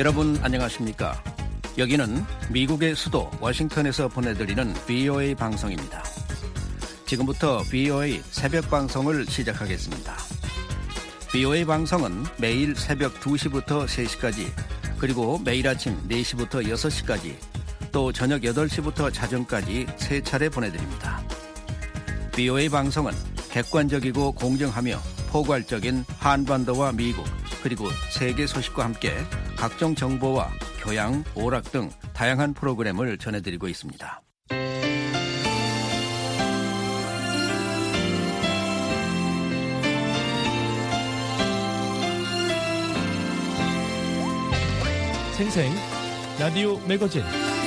여러분 안녕하십니까? 여기는 미국의 수도 워싱턴에서 보내드리는 VOA 방송입니다. 지금부터 VOA 새벽 방송을 시작하겠습니다. VOA 방송은 매일 새벽 2시부터 3시까지, 그리고 매일 아침 4시부터 6시까지, 또 저녁 8시부터 자정까지 3차례 보내드립니다. VOA 방송은 객관적이고 공정하며 포괄적인 한반도와 미국, 그리고 세계 소식과 함께 각종 정보와 교양, 오락 등 다양한 프로그램을 전해드리고 있습니다. 생생 라디오 매거진.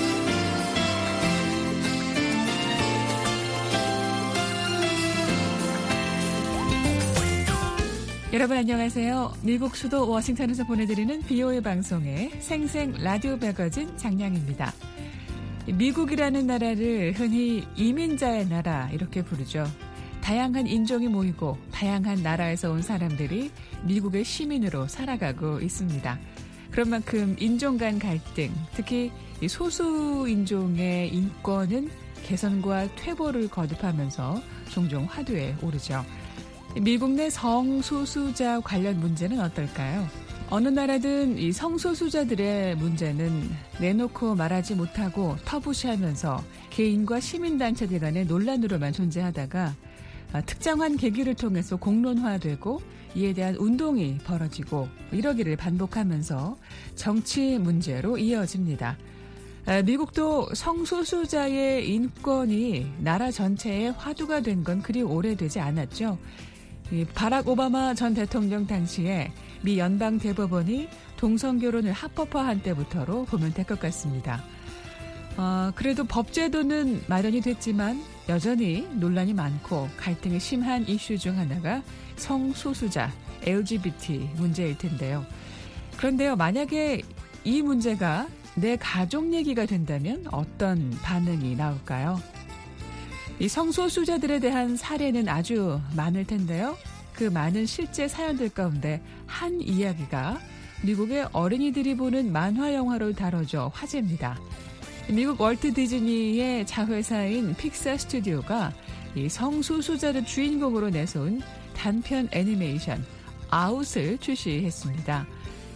여러분 안녕하세요. 미국 수도 워싱턴에서 보내드리는 VOA 방송의 생생 라디오 매거진 장량입니다. 미국이라는 나라를 흔히 이민자의 나라 이렇게 부르죠. 다양한 인종이 모이고 다양한 나라에서 온 사람들이 미국의 시민으로 살아가고 있습니다. 그런 만큼 인종 간 갈등, 특히 소수 인종의 인권은 개선과 퇴보를 거듭하면서 종종 화두에 오르죠. 미국 내 성소수자 관련 문제는 어떨까요? 어느 나라든 이 성소수자들의 문제는 내놓고 말하지 못하고 터부시하면서 개인과 시민단체들 간의 논란으로만 존재하다가 특정한 계기를 통해서 공론화되고 이에 대한 운동이 벌어지고 이러기를 반복하면서 정치 문제로 이어집니다. 미국도 성소수자의 인권이 나라 전체의 화두가 된 건 그리 오래되지 않았죠. 바락 오바마 전 대통령 당시에 미 연방 대법원이 동성결혼을 합법화한 때부터로 보면 될 것 같습니다. 그래도 법제도는 마련이 됐지만 여전히 논란이 많고 갈등이 심한 이슈 중 하나가 성소수자, LGBT 문제일 텐데요. 그런데요, 만약에 이 문제가 내 가족 얘기가 된다면 어떤 반응이 나올까요? 이 성소수자들에 대한 사례는 아주 많을 텐데요. 그 많은 실제 사연들 가운데 한 이야기가 미국의 어린이들이 보는 만화 영화로 다뤄져 화제입니다. 미국 월트 디즈니의 자회사인 픽사 스튜디오가 이 성소수자를 주인공으로 내세운 단편 애니메이션 아웃을 출시했습니다.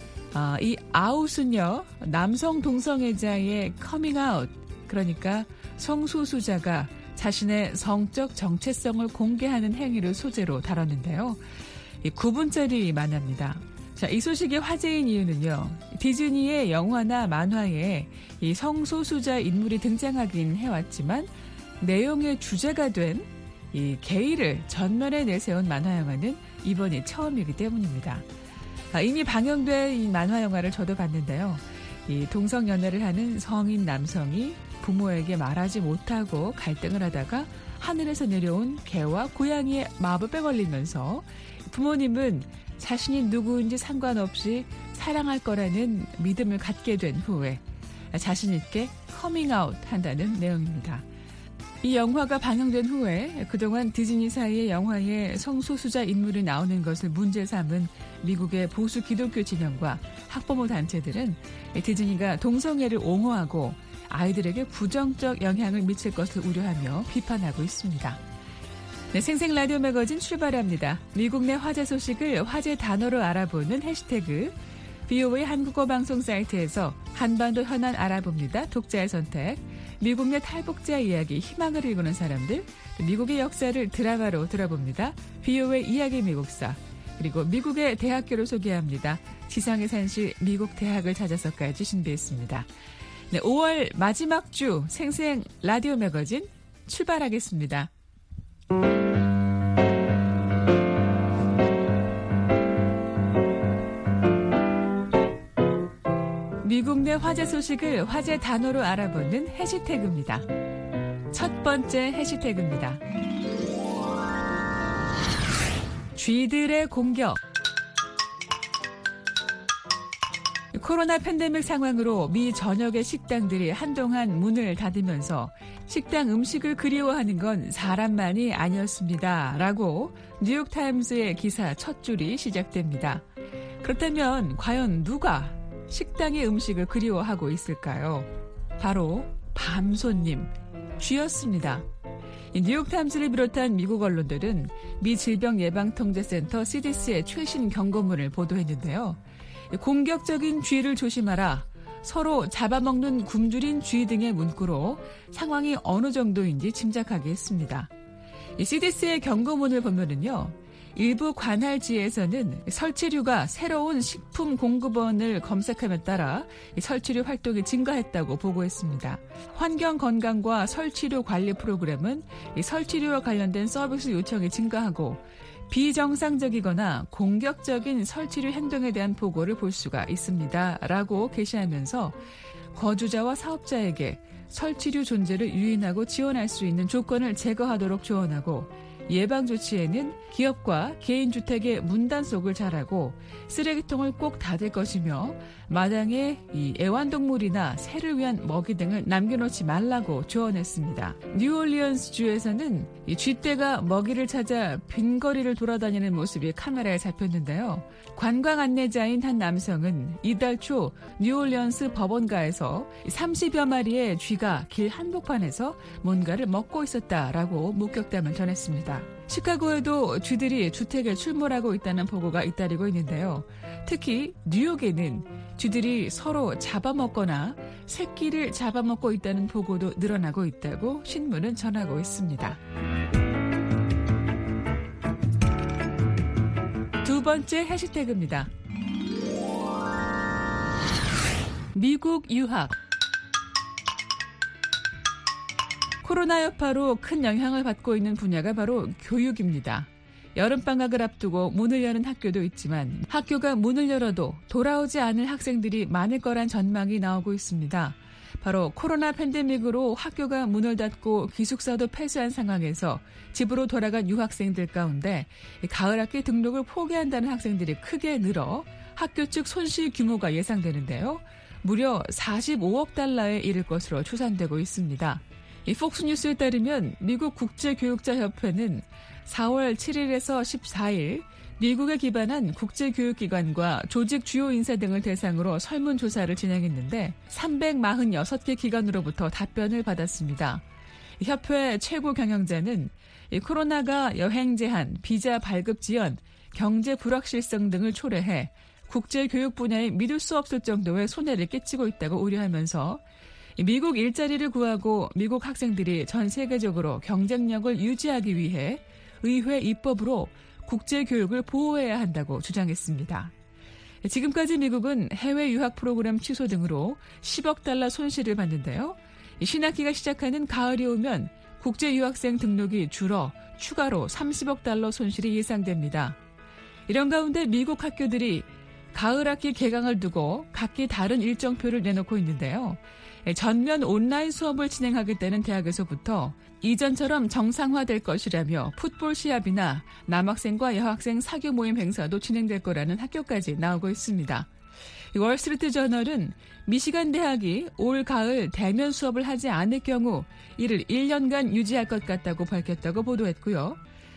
이 아웃은요, 남성 동성애자의 커밍아웃, 그러니까 성소수자가 자신의 성적 정체성을 공개하는 행위를 소재로 다뤘는데요. 9분짜리 만화입니다. 자, 이 소식이 화제인 이유는요, 디즈니의 영화나 만화에 이 성소수자 인물이 등장하긴 해왔지만 내용의 주제가 된 이 게이를 전면에 내세운 만화 영화는 이번이 처음이기 때문입니다. 이미 방영된 이 만화 영화를 저도 봤는데요. 이 동성 연애를 하는 성인 남성이 부모에게 말하지 못하고 갈등을 하다가 하늘에서 내려온 개와 고양이의 마법에 걸리면서 부모님은 자신이 누구인지 상관없이 사랑할 거라는 믿음을 갖게 된 후에 자신 있게 커밍아웃 한다는 내용입니다. 이 영화가 방영된 후에 그동안 디즈니사의 영화에 성소수자 인물이 나오는 것을 문제 삼은 미국의 보수 기독교 진영과 학부모 단체들은 디즈니가 동성애를 옹호하고 아이들에게 부정적 영향을 미칠 것을 우려하며 비판하고 있습니다. 네, 생생 라디오 매거진 출발합니다. 미국 내 화제 소식을 화제 단어로 알아보는 해시태그 VOA 한국어 방송 사이트에서 한반도 현안 알아봅니다. 독자의 선택. 미국 내 탈북자 이야기, 희망을 일구는 사람들, 미국의 역사를 드라마로 들어봅니다. VOA 이야기 미국사. 그리고 미국의 대학교를 소개합니다. 지상의 산실 미국 대학을 찾아서까지 준비했습니다. 네, 5월 마지막 주 생생 라디오 매거진 출발하겠습니다. 미국 내 화제 소식을 화제 단어로 알아보는 해시태그입니다. 첫 번째 해시태그입니다. 쥐들의 공격. 코로나 팬데믹 상황으로 미 전역의 식당들이 한동안 문을 닫으면서 식당 음식을 그리워하는 건 사람만이 아니었습니다. 라고 뉴욕타임스의 기사 첫 줄이 시작됩니다. 그렇다면 과연 누가 식당의 음식을 그리워하고 있을까요? 바로 밤손님, 쥐였습니다. 뉴욕타임스를 비롯한 미국 언론들은 미 질병예방통제센터 CDC의 최신 경고문을 보도했는데요. 공격적인 쥐를 조심하라, 서로 잡아먹는 굶주린 쥐 등의 문구로 상황이 어느 정도인지 짐작하게 했습니다. CDC의 경고문을 보면은요, 일부 관할지에서는 설치류가 새로운 식품 공급원을 검색함에 따라 설치류 활동이 증가했다고 보고했습니다. 환경건강과 설치류 관리 프로그램은 설치류와 관련된 서비스 요청이 증가하고 비정상적이거나 공격적인 설치류 행동에 대한 보고를 볼 수가 있습니다. 라고 게시하면서 거주자와 사업자에게 설치류 존재를 유인하고 지원할 수 있는 조건을 제거하도록 조언하고 예방 조치에는 기업과 개인주택의 문단속을 잘하고 쓰레기통을 꼭 닫을 것이며 마당에 이 애완동물이나 새를 위한 먹이 등을 남겨놓지 말라고 조언했습니다. 뉴올리언스 주에서는 이 쥐떼가 먹이를 찾아 빈거리를 돌아다니는 모습이 카메라에 잡혔는데요. 관광 안내자인 한 남성은 이달 초 뉴올리언스 법원가에서 30여 마리의 쥐가 길 한복판에서 뭔가를 먹고 있었다라고 목격담을 전했습니다. 시카고에도 쥐들이 주택에 출몰하고 있다는 보고가 잇따르고 있는데요. 특히 뉴욕에는 쥐들이 서로 잡아먹거나 새끼를 잡아먹고 있다는 보고도 늘어나고 있다고 신문은 전하고 있습니다. 두 번째 해시태그입니다. 미국 유학. 코로나 여파로 큰 영향을 받고 있는 분야가 바로 교육입니다. 여름방학을 앞두고 문을 여는 학교도 있지만 학교가 문을 열어도 돌아오지 않을 학생들이 많을 거란 전망이 나오고 있습니다. 바로 코로나 팬데믹으로 학교가 문을 닫고 기숙사도 폐쇄한 상황에서 집으로 돌아간 유학생들 가운데 가을 학기 등록을 포기한다는 학생들이 크게 늘어 학교 측 손실 규모가 예상되는데요. 무려 45억 달러에 이를 것으로 추산되고 있습니다. 이 폭스뉴스에 따르면 미국 국제교육자협회는 4월 7일에서 14일 미국에 기반한 국제교육기관과 조직 주요 인사 등을 대상으로 설문조사를 진행했는데 346개 기관으로부터 답변을 받았습니다. 협회 최고 경영자는 코로나가 여행 제한, 비자 발급 지연, 경제 불확실성 등을 초래해 국제교육 분야에 믿을 수 없을 정도의 손해를 끼치고 있다고 우려하면서 미국 일자리를 구하고 미국 학생들이 전 세계적으로 경쟁력을 유지하기 위해 의회 입법으로 국제교육을 보호해야 한다고 주장했습니다. 지금까지 미국은 해외 유학 프로그램 취소 등으로 10억 달러 손실을 봤는데요. 신학기가 시작하는 가을이 오면 국제 유학생 등록이 줄어 추가로 30억 달러 손실이 예상됩니다. 이런 가운데 미국 학교들이 가을 학기 개강을 두고 각기 다른 일정표를 내놓고 있는데요. 전면 온라인 수업을 진행하겠다는 대학에서부터 이전처럼 정상화될 것이라며 풋볼 시합이나 남학생과 여학생 사교 모임 행사도 진행될 거라는 학교까지 나오고 있습니다. 월스트리트 저널은 미시간 대학이 올 가을 대면 수업을 하지 않을 경우 이를 1년간 유지할 것 같다고 밝혔다고 보도했고요.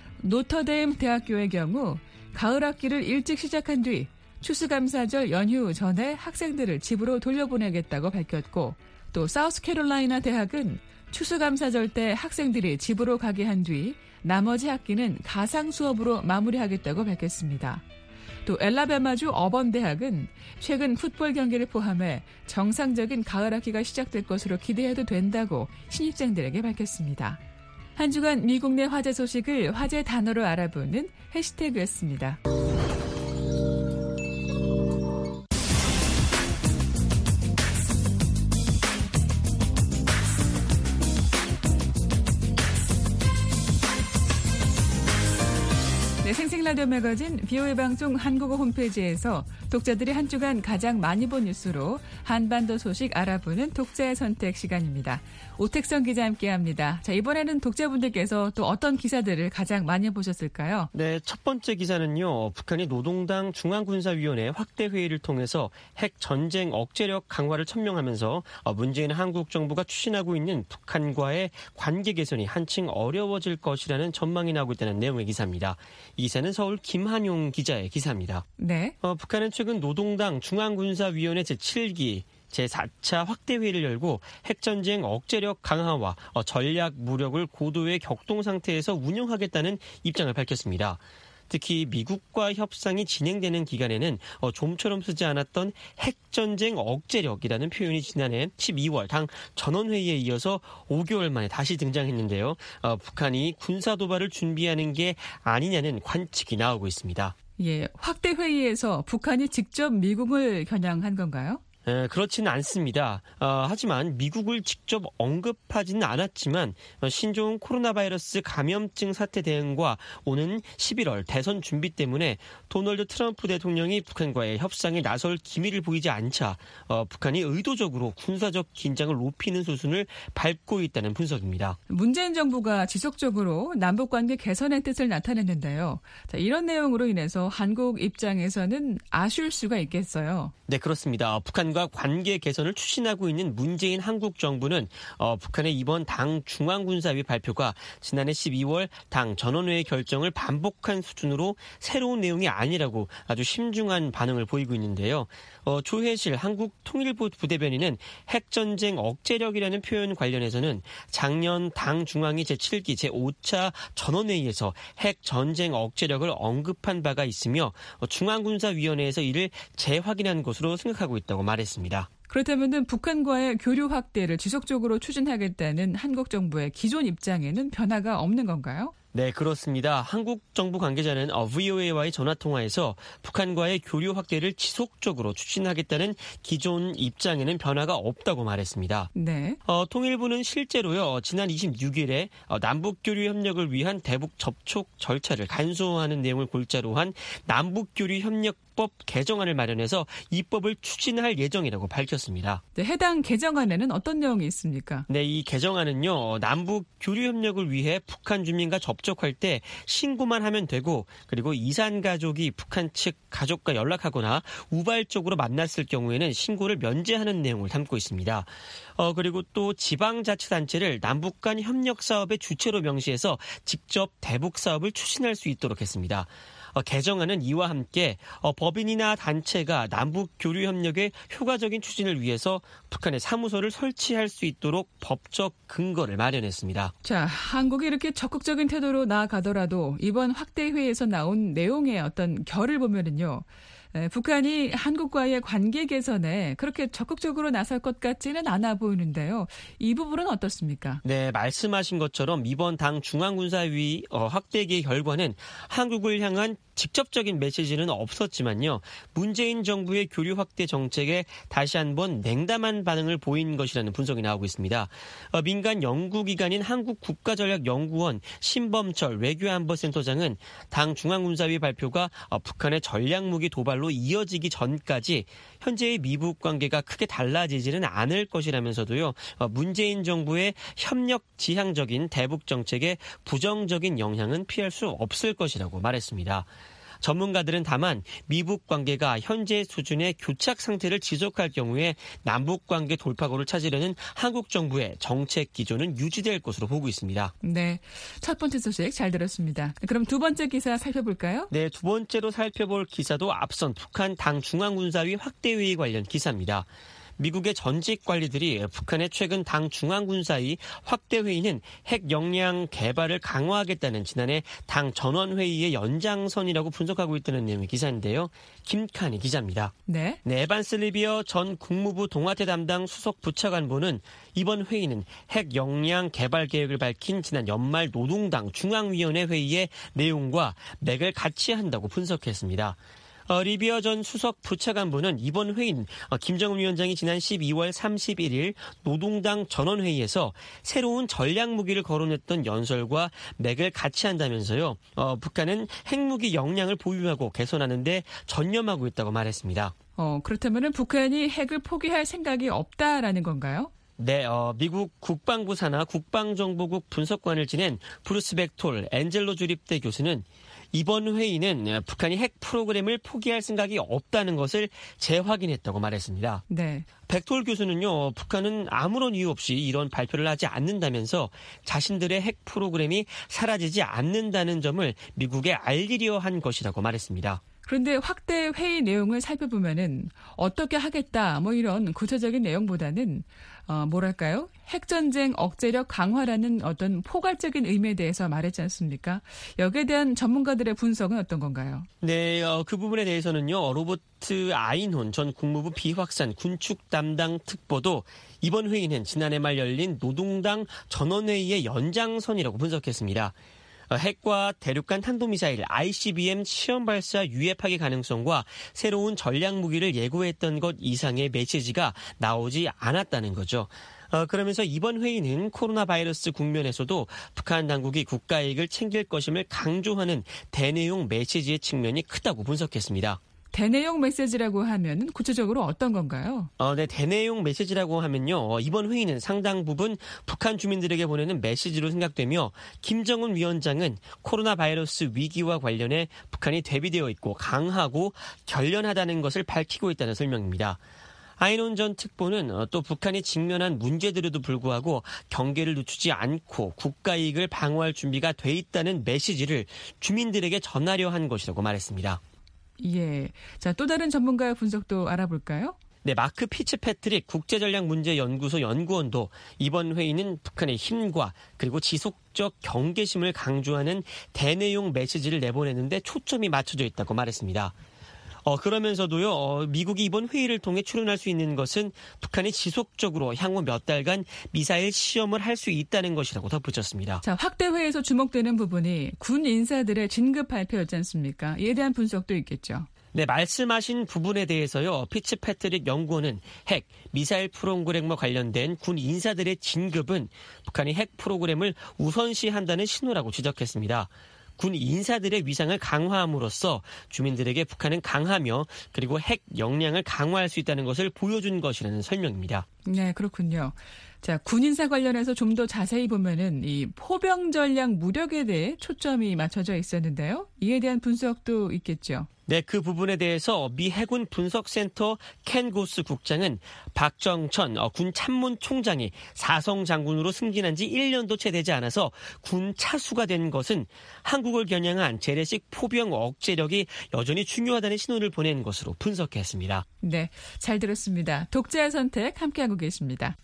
노터데임 대학교의 경우 가을 학기를 일찍 시작한 뒤 추수감사절 연휴 전에 학생들을 집으로 돌려보내겠다고 밝혔고 또 사우스캐롤라이나 대학은 추수감사절 때 학생들이 집으로 가게 한 뒤 나머지 학기는 가상 수업으로 마무리하겠다고 밝혔습니다. 또 엘라베마주 어번대학은 최근 풋볼 경기를 포함해 정상적인 가을 학기가 시작될 것으로 기대해도 된다고 신입생들에게 밝혔습니다. 한 주간 미국 내 화제 소식을 화제 단어로 알아보는 해시태그였습니다. 생생라디오 매거진 VOA 방송 한국어 홈페이지에서 독자들이 한 주간 가장 많이 본 뉴스로 한반도 소식 알아보는 독자의 선택 시간입니다. 오택성 기자 함께합니다. 자, 이번에는 독자분들께서 또 어떤 기사들을 가장 많이 보셨을까요? 네, 첫 번째 기사는요. 북한이 노동당 중앙군사위원회 확대 회의를 통해서 핵 전쟁 억제력 강화를 천명하면서 문재인 한국 정부가 추진하고 있는 북한과의 관계 개선이 한층 어려워질 것이라는 전망이 나오고 있다는 내용의 기사입니다. 이 기사는 서울 김한용 기자의 기사입니다. 네. 북한은 최근 노동당 중앙군사위원회 제7기 제4차 확대회의를 열고 핵전쟁 억제력 강화와 전략 무력을 고도의 격동 상태에서 운영하겠다는 입장을 밝혔습니다. 특히 미국과 협상이 진행되는 기간에는 좀처럼 쓰지 않았던 핵전쟁 억제력이라는 표현이 지난해 12월 당 전원회의에 이어서 5개월 만에 다시 등장했는데요. 북한이 군사도발을 준비하는 게 아니냐는 관측이 나오고 있습니다. 예, 확대회의에서 북한이 직접 미국을 겨냥한 건가요? 그렇지는 않습니다. 하지만 미국을 직접 언급하지는 않았지만 신종 코로나 바이러스 감염증 사태 대응과 오는 11월 대선 준비 때문에 도널드 트럼프 대통령이 북한과의 협상에 나설 기미를 보이지 않자 북한이 의도적으로 군사적 긴장을 높이는 수순을 밟고 있다는 분석입니다. 문재인 정부가 지속적으로 남북관계 개선의 뜻을 나타냈는데요. 자, 이런 내용으로 인해서 한국 입장에서는 아쉬울 수가 있겠어요. 네, 그렇습니다. 북한과 관계 개선을 추진하고 있는 문재인 한국 정부는 북한의 이번 당 중앙군사위 발표가 지난해 12월 당 전원회의 결정을 반복한 수준으로 새로운 내용이 아니라고 아주 심중한 반응을 보이고 있는데요. 조혜실 한국통일부 부대변인은 핵전쟁 억제력이라는 표현 관련해서는 작년 당 중앙위 제7기 제5차 전원회의에서 핵전쟁 억제력을 언급한 바가 있으며 중앙군사위원회에서 이를 재확인한 것으로 생각하고 있다고 말했습니다. 그렇다면 북한과의 교류 확대를 지속적으로 추진하겠다는 한국 정부의 기존 입장에는 변화가 없는 건가요? 네, 그렇습니다. 한국 정부 관계자는 VOA와의 전화통화에서 북한과의 교류 확대를 지속적으로 추진하겠다는 기존 입장에는 변화가 없다고 말했습니다. 네. 통일부는 실제로요, 지난 26일에 남북교류 협력을 위한 대북 접촉 절차를 간소화하는 내용을 골자로 한 남북교류 협력법 개정안을 마련해서 입법을 추진할 예정이라고 밝혔습니다. 네, 해당 개정안에는 어떤 내용이 있습니까? 네, 이 개정안은요, 남북 교류 협력을 위해 북한 주민과 접촉할 때 신고만 하면 되고, 그리고 이산 가족이 북한 측 가족과 연락하거나 우발적으로 만났을 경우에는 신고를 면제하는 내용을 담고 있습니다. 그리고 또 지방자치단체를 남북 간 협력 사업의 주체로 명시해서 직접 대북 사업을 추진할 수 있도록 했습니다. 개정안은 이와 함께 법인이나 단체가 남북 교류 협력의 효과적인 추진을 위해서 북한에 사무소를 설치할 수 있도록 법적 근거를 마련했습니다. 자, 한국이 이렇게 적극적인 태도로 나아가더라도 이번 확대회의에서 나온 내용의 어떤 결을 보면은요. 북한이 한국과의 관계 개선에 그렇게 적극적으로 나설 것 같지는 않아 보이는데요. 이 부분은 어떻습니까? 네, 말씀하신 것처럼 이번 당 중앙군사위 확대기의 결과는 한국을 향한 직접적인 메시지는 없었지만요. 문재인 정부의 교류 확대 정책에 다시 한번 냉담한 반응을 보인 것이라는 분석이 나오고 있습니다. 민간 연구기관인 한국국가전략연구원 신범철 외교안보센터장은 당 중앙군사위 발표가 북한의 전략무기 도발로 이어지기 전까지 현재의 미북 관계가 크게 달라지지는 않을 것이라면서도요. 문재인 정부의 협력 지향적인 대북 정책에 부정적인 영향은 피할 수 없을 것이라고 말했습니다. 전문가들은 다만 미북 관계가 현재 수준의 교착 상태를 지속할 경우에 남북 관계 돌파구를 찾으려는 한국 정부의 정책 기조는 유지될 것으로 보고 있습니다. 네, 첫 번째 소식 잘 들었습니다. 그럼 두 번째 기사 살펴볼까요? 네, 두 번째로 살펴볼 기사도 앞선 북한 당 중앙군사위 확대회의 관련 기사입니다. 미국의 전직 관리들이 북한의 최근 당 중앙군사위 확대회의는 핵 역량 개발을 강화하겠다는 지난해 당 전원회의의 연장선이라고 분석하고 있다는 내용의 기사인데요. 김칸희 기자입니다. 네. 에반스 리비어 전 국무부 동아태 담당 수석 부차관보는 이번 회의는 핵 역량 개발 계획을 밝힌 지난 연말 노동당 중앙위원회 회의의 내용과 맥을 같이 한다고 분석했습니다. 리비어 전 수석 부차관보는 이번 회의는 김정은 위원장이 지난 12월 31일 노동당 전원회의에서 새로운 전략무기를 거론했던 연설과 맥을 같이 한다면서요. 북한은 핵무기 역량을 보유하고 개선하는 데 전념하고 있다고 말했습니다. 그렇다면 북한이 핵을 포기할 생각이 없다라는 건가요? 네, 미국 국방부 산하 국방정보국 분석관을 지낸 브루스 백톨 엔젤로 주립대 교수는 이번 회의는 북한이 핵 프로그램을 포기할 생각이 없다는 것을 재확인했다고 말했습니다. 네. 백톨 교수는요, 북한은 아무런 이유 없이 이런 발표를 하지 않는다면서 자신들의 핵 프로그램이 사라지지 않는다는 점을 미국에 알리려 한 것이라고 말했습니다. 그런데 확대 회의 내용을 살펴보면은 어떻게 하겠다 뭐 이런 구체적인 내용보다는 뭐랄까요? 핵전쟁 억제력 강화라는 어떤 포괄적인 의미에 대해서 말했지 않습니까? 여기에 대한 전문가들의 분석은 어떤 건가요? 네, 그 부분에 대해서는요. 로버트 아인혼 전 국무부 비확산 군축 담당 특보도 이번 회의는 지난해 말 열린 노동당 전원회의의 연장선이라고 분석했습니다. 핵과 대륙간 탄도미사일 ICBM 시험 발사 유해 파괴 가능성과 새로운 전략 무기를 예고했던 것 이상의 메시지가 나오지 않았다는 거죠. 그러면서 이번 회의는 코로나 바이러스 국면에서도 북한 당국이 국가 이익을 챙길 것임을 강조하는 대내용 메시지의 측면이 크다고 분석했습니다. 대내용 메시지라고 하면 구체적으로 어떤 건가요? 네, 대내용 메시지라고 하면요. 이번 회의는 상당 부분 북한 주민들에게 보내는 메시지로 생각되며 김정은 위원장은 코로나 바이러스 위기와 관련해 북한이 대비되어 있고 강하고 결연하다는 것을 밝히고 있다는 설명입니다. 아인혼 전 특보는 또 북한이 직면한 문제들에도 불구하고 경계를 늦추지 않고 국가 이익을 방어할 준비가 돼 있다는 메시지를 주민들에게 전하려 한 것이라고 말했습니다. 예. 자, 또 다른 전문가의 분석도 알아볼까요? 네, 마크 피츠패트릭 국제전략문제연구소 연구원도 이번 회의는 북한의 힘과 그리고 지속적 경계심을 강조하는 대내용 메시지를 내보내는데 초점이 맞춰져 있다고 말했습니다. 그러면서도요, 미국이 이번 회의를 통해 추론할 수 있는 것은 북한이 지속적으로 향후 몇 달간 미사일 시험을 할 수 있다는 것이라고 덧붙였습니다. 자, 확대 회의에서 주목되는 부분이 군 인사들의 진급 발표였지 않습니까? 이에 대한 분석도 있겠죠. 네, 말씀하신 부분에 대해서요, 피츠패트릭 연구원은 핵, 미사일 프로그램과 관련된 군 인사들의 진급은 북한이 핵 프로그램을 우선시한다는 신호라고 지적했습니다. 군 인사들의 위상을 강화함으로써 주민들에게 북한은 강하며 그리고 핵 역량을 강화할 수 있다는 것을 보여준 것이라는 설명입니다. 네, 그렇군요. 자, 군 인사 관련해서 좀 더 자세히 보면은 이 포병 전략 무력에 대해 초점이 맞춰져 있었는데요. 이에 대한 분석도 있겠죠. 네, 그 부분에 대해서 미 해군 분석센터 켄 고스 국장은 박정천 군 참모총장이 사성 장군으로 승진한 지 1년도 채 되지 않아서 군 차수가 된 것은 한국을 겨냥한 재래식 포병 억제력이 여전히 중요하다는 신호를 보낸 것으로 분석했습니다. 네, 잘 들었습니다. 독자의 선택 함께하고 계십니다.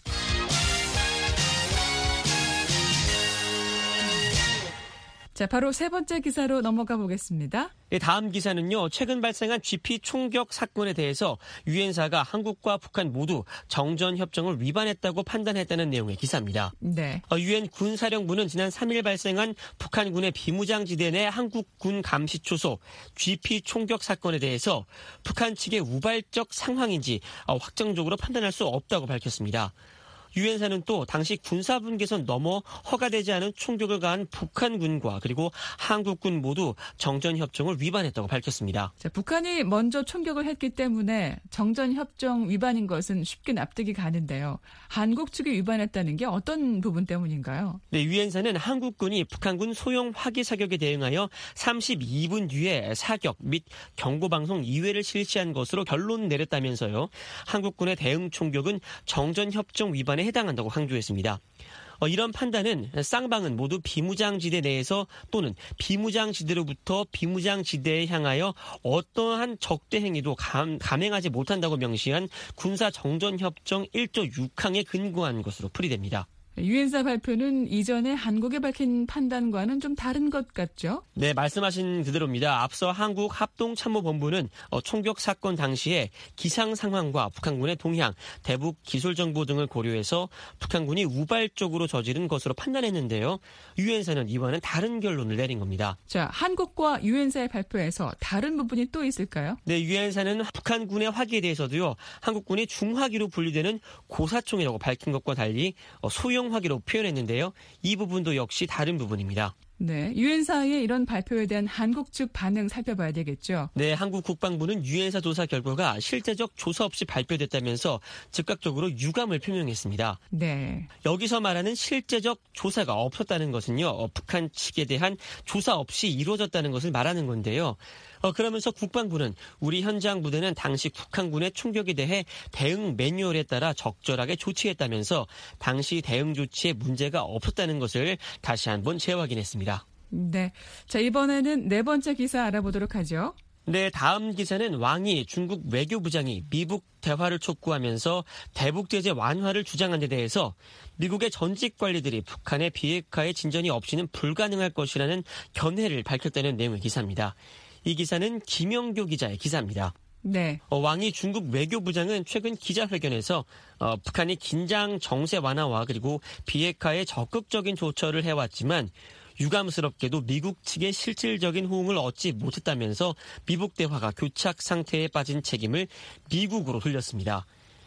자, 바로 세 번째 기사로 넘어가 보겠습니다. 네, 다음 기사는요. 최근 발생한 GP 총격 사건에 대해서 유엔사가 한국과 북한 모두 정전협정을 위반했다고 판단했다는 내용의 기사입니다. 네. 유엔 군사령부는 지난 3일 발생한 북한군의 비무장지대 내 한국군 감시초소 GP 총격 사건에 대해서 북한 측의 우발적 상황인지 확정적으로 판단할 수 없다고 밝혔습니다. 유엔사는 또 당시 군사분계선 넘어 허가되지 않은 총격을 가한 북한군과 그리고 한국군 모두 정전협정을 위반했다고 밝혔습니다. 자, 북한이 먼저 총격을 했기 때문에 정전협정 위반인 것은 쉽게 납득이 가는데요. 한국 측이 위반했다는 게 어떤 부분 때문인가요? 네, 유엔사는 한국군이 북한군 소형 화기 사격에 대응하여 32분 뒤에 사격 및 경고방송 2회를 실시한 것으로 결론 내렸다면서요. 한국군의 대응 총격은 정전협정 위반에 해당한다고 강조했습니다. 이런 판단은 쌍방은 모두 비무장지대 내에서 또는 비무장지대로부터 비무장지대에 향하여 어떠한 적대 행위도 감행하지 못한다고 명시한 군사정전협정 1조 6항에 근거한 것으로 풀이됩니다. 유엔사 발표는 이전에 한국이 밝힌 판단과는 좀 다른 것 같죠? 네, 말씀하신 그대로입니다. 앞서 한국합동참모본부는 총격 사건 당시에 기상 상황과 북한군의 동향, 대북 기술 정보 등을 고려해서 북한군이 우발적으로 저지른 것으로 판단했는데요. 유엔사는 이와는 다른 결론을 내린 겁니다. 자, 한국과 유엔사의 발표에서 다른 부분이 또 있을까요? 네, 유엔사는 북한군의 화기에 대해서도요. 한국군이 중화기로 분류되는 고사총이라고 밝힌 것과 달리 소형 화기로 표현했는데요. 이 부분도 역시 다른 부분입니다. 네, 유엔사의 이런 발표에 대한 한국 측 반응 살펴봐야 되겠죠. 네, 한국 국방부는 유엔사 조사 결과가 실제적 조사 없이 발표됐다면서 즉각적으로 유감을 표명했습니다. 네. 여기서 말하는 실제적 조사가 없었다는 것은요, 북한 측에 대한 조사 없이 이루어졌다는 것을 말하는 건데요. 그러면서 국방부는 우리 현장 부대는 당시 북한군의 총격에 대해 대응 매뉴얼에 따라 적절하게 조치했다면서 당시 대응 조치에 문제가 없었다는 것을 다시 한번 재확인했습니다. 네. 자, 이번에는 네 번째 기사 알아보도록 하죠. 네, 다음 기사는 왕이 중국 외교부장이 미국 대화를 촉구하면서 대북 제재 완화를 주장한 데 대해서 미국의 전직 관리들이 북한의 비핵화의 진전이 없이는 불가능할 것이라는 견해를 밝혔다는 내용의 기사입니다. 이 기사는 김영교 기자의 기사입니다. 네. 왕이 중국 외교부장은 최근 기자회견에서 북한이 긴장 정세 완화와 그리고 비핵화에 적극적인 조처를 해왔지만 유감스럽게도 미국 측의 실질적인 호응을 얻지 못했다면서 미북 대화가 교착 상태에 빠진 책임을 미국으로 돌렸습니다.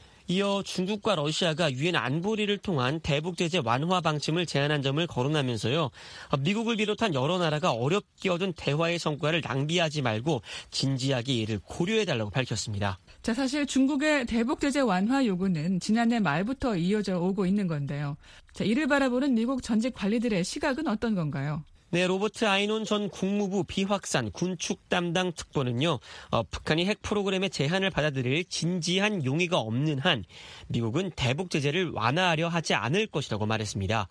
이어 중국과 러시아가 유엔 안보리를 통한 대북 제재 완화 방침을 제안한 점을 거론하면서요. 미국을 비롯한 여러 나라가 어렵게 얻은 대화의 성과를 낭비하지 말고 진지하게 이를 고려해달라고 밝혔습니다. 자, 사실 중국의 대북 제재 완화 요구는 지난해 말부터 이어져 오고 있는 건데요. 자, 이를 바라보는 미국 전직 관리들의 시각은 어떤 건가요? 네, 로버트 아이논 전 국무부 비확산 군축 담당 특보는요, 북한이 핵 프로그램의 제한을 받아들일 진지한 용의가 없는 한 미국은 대북 제재를 완화하려 하지 않을 것이라고 말했습니다.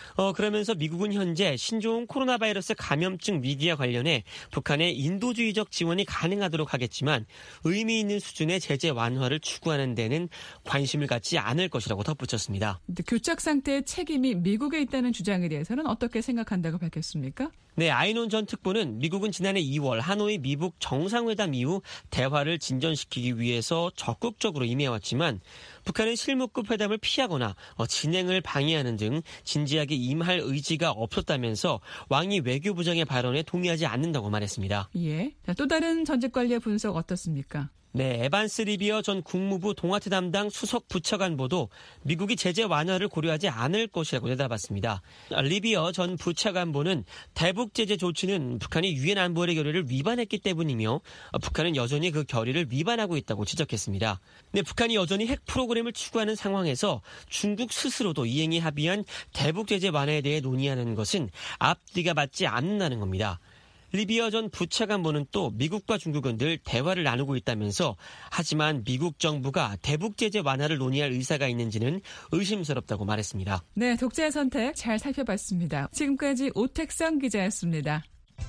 그러면서 미국은 현재 신종 코로나 바이러스 감염증 위기와 관련해 북한의 인도주의적 지원이 가능하도록 하겠지만 의미 있는 수준의 제재 완화를 추구하는 데는 관심을 갖지 않을 것이라고 덧붙였습니다. 교착 상태의 책임이 미국에 있다는 주장에 대해서는 어떻게 생각한다고 밝혔습니까? 네, 아이논 전 특보는 미국은 지난해 2월 하노이 미북 정상회담 이후 대화를 진전시키기 위해서 적극적으로 임해왔지만 북한은 실무급 회담을 피하거나 진행을 방해하는 등 진지하게 임할 의지가 없었다면서 왕이 외교부장의 발언에 동의하지 않는다고 말했습니다. 예. 자, 또 다른 전직 관리의 분석 어떻습니까? 네, 에반스 리비어 전 국무부 동아태 담당 수석 부차관보도 미국이 제재 완화를 고려하지 않을 것이라고 내다봤습니다. 리비어 전 부차관보는 대북 제재 조치는 북한이 유엔 안보리 결의를 위반했기 때문이며 북한은 여전히 그 결의를 위반하고 있다고 지적했습니다. 네, 북한이 여전히 핵 프로그램을 추구하는 상황에서 중국 스스로도 이행에 합의한 대북 제재 완화에 대해 논의하는 것은 앞뒤가 맞지 않는다는 겁니다. 리비어 전 부차관보는 또 미국과 중국은 늘 대화를 나누고 있다면서 하지만 미국 정부가 대북 제재 완화를 논의할 의사가 있는지는 의심스럽다고 말했습니다. 네, 독자의 선택 잘 살펴봤습니다. 지금까지 오택성 기자였습니다.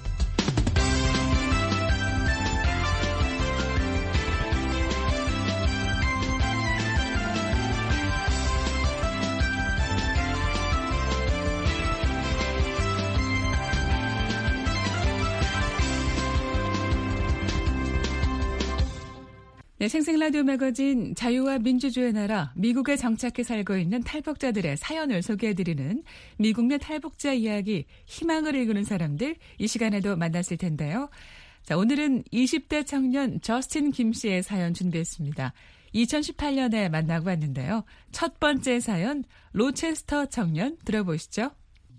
네, 생생라디오 매거진 자유와 민주주의의 나라 미국에 정착해 살고 있는 탈북자들의 사연을 소개해드리는 미국 내 탈북자 이야기 희망을 일구는 사람들 이 시간에도 만났을 텐데요. 자, 오늘은 20대 청년 저스틴 김 씨의 사연 준비했습니다. 2018년에 만나고 왔는데요. 첫 번째 사연 로체스터 청년 들어보시죠.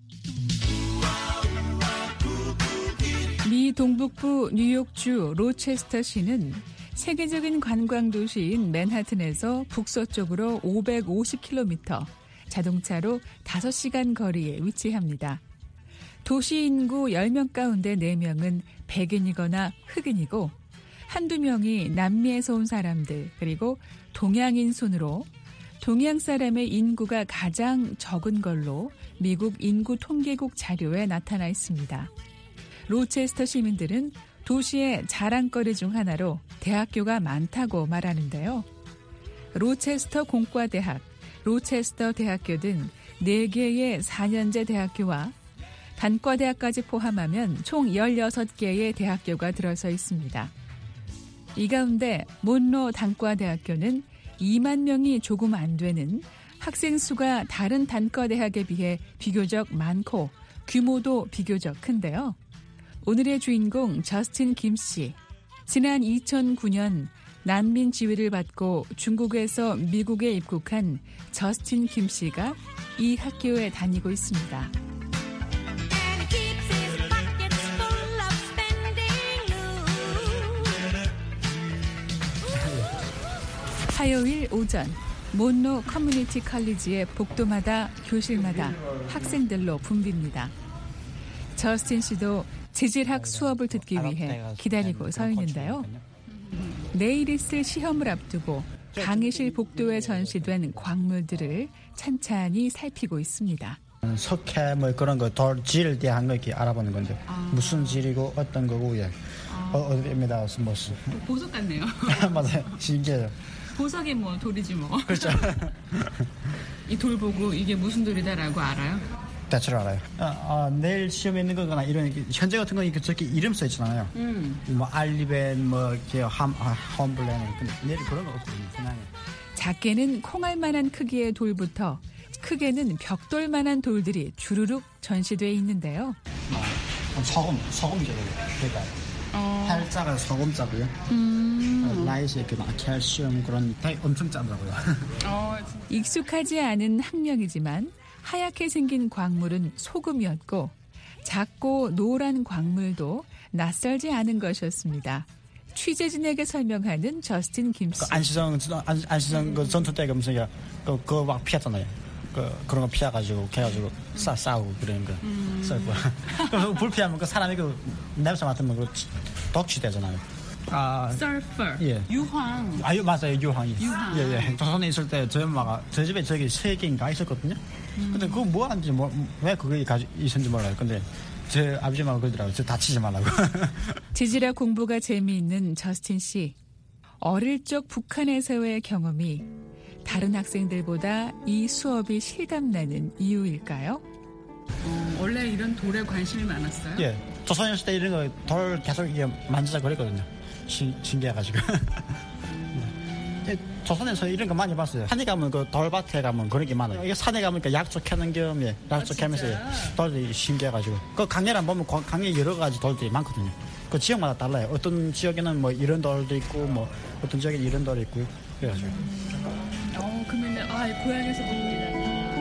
미 동북부 뉴욕주 로체스터시는 세계적인 관광도시인 맨하튼에서 북서쪽으로 550km, 자동차로 5시간 거리에 위치합니다. 도시 인구 10명 가운데 4명은 백인이거나 흑인이고 한두 명이 남미에서 온 사람들 그리고 동양인 순으로 동양 사람의 인구가 가장 적은 걸로 미국 인구 통계국 자료에 나타나 있습니다. 로체스터 시민들은 도시의 자랑거리 중 하나로 대학교가 많다고 말하는데요. 로체스터 공과대학, 로체스터 대학교 등 4개의 4년제 대학교와 단과대학까지 포함하면 총 16개의 대학교가 들어서 있습니다. 이 가운데 몬로 단과대학교는 2만 명이 조금 안 되는 학생 수가 다른 단과대학에 비해 비교적 많고 규모도 비교적 큰데요. 오늘의 주인공 저스틴 김 씨. 지난 2009년 난민 지위를 받고 중국에서 미국에 입국한 저스틴 김 씨가 이 학교에 다니고 있습니다. 화요일 오전 몬로 커뮤니티 칼리지의 복도마다 교실마다 학생들로 붐빕니다. 저스틴 씨도 재질학 수업을 듣기 위해 기다리고 서 있는데요. 내일 있을 시험을 앞두고 강의실 복도에 전시된 광물들을 찬찬히 살피고 있습니다. 석회 뭐 그런 거 돌 질에 대한 거 이렇게 알아보는 건데 무슨 질이고 어떤 거고 예. 어디입니다 무슨 보석 같네요. 맞아요. 신기해요. 보석이 뭐 돌이지 뭐. 그렇죠. 이 돌 보고 이게 무슨 돌이다라고 알아요? 대충 알아요. 내일 시험에 있는 거거나 이런 현재 같은 거 저렇게 이름 써 있잖아요. 뭐 알리벤 뭐 이렇게 홈블렌 근데 내일 그런 거 없거든요. 그냥 작게는 콩알만한 크기의 돌부터 크게는 벽돌만한 돌들이 주르륵 전시돼 있는데요. 소금이죠, 그러니까 팔자가 소금자고요. 라이스 이렇게 막 칼슘 그런 되게 엄청 짜더라고요. 익숙하지 않은 학명이지만 하얗게 생긴 광물은 소금이었고 작고 노란 광물도 낯설지 않은 것이었습니다. 취재진에게 설명하는 저스틴 김씨. 안시성 그 전투 때 무슨 그거 막 피했잖아요. 그런 거 피해가지고 걔가지고 싸우고 그런 거 썰고. 그래서 불 피하면 그 사람이 그 냄새 맡으면 그 독취되잖아요. 서퍼. 예. 유황. 맞아요. 유황이. 유황. 조선에 있을 때 저희 엄마가 저희 집에 저기 3개인가 있었거든요. 근데 그거 뭐 하는지 왜 그게 있었는지 몰라요. 근데 제 아버지 엄마가 그러더라고요. 저 다치지 말라고. 재질학 공부가 재미있는 저스틴 씨. 어릴 적 북한에서의 경험이 다른 학생들보다 이 수업이 실감나는 이유일까요? 원래 이런 돌에 관심이 많았어요? 예. 조선에 있을 때 이런 거 돌 계속 이게 만지자 그랬거든요. 신기해가지고. 조선에서 이런 거 많이 봤어요. 산에 가면 그 돌밭에 가면 그런 게 많아요. 이게 산에 가면 약초 캐는 겸 약초 캐면서 돌이 신기해가지고. 그 강례를 보면 강례 여러 가지 돌들이 많거든요. 그 지역마다 달라요. 어떤 지역에는 뭐 이런 돌도 있고 뭐 어떤 지역에는 이런 돌이 있고 그래가지고. 그러면 고향에서 봅니다.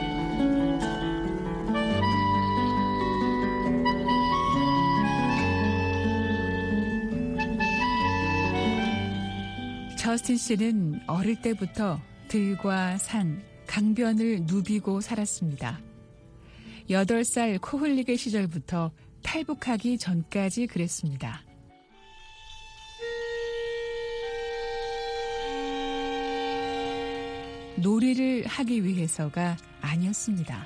저스틴 씨는 어릴 때부터 들과 산, 강변을 누비고 살았습니다. 8살 코 흘리게 시절부터 탈북하기 전까지 그랬습니다. 놀이를 하기 위해서가 아니었습니다.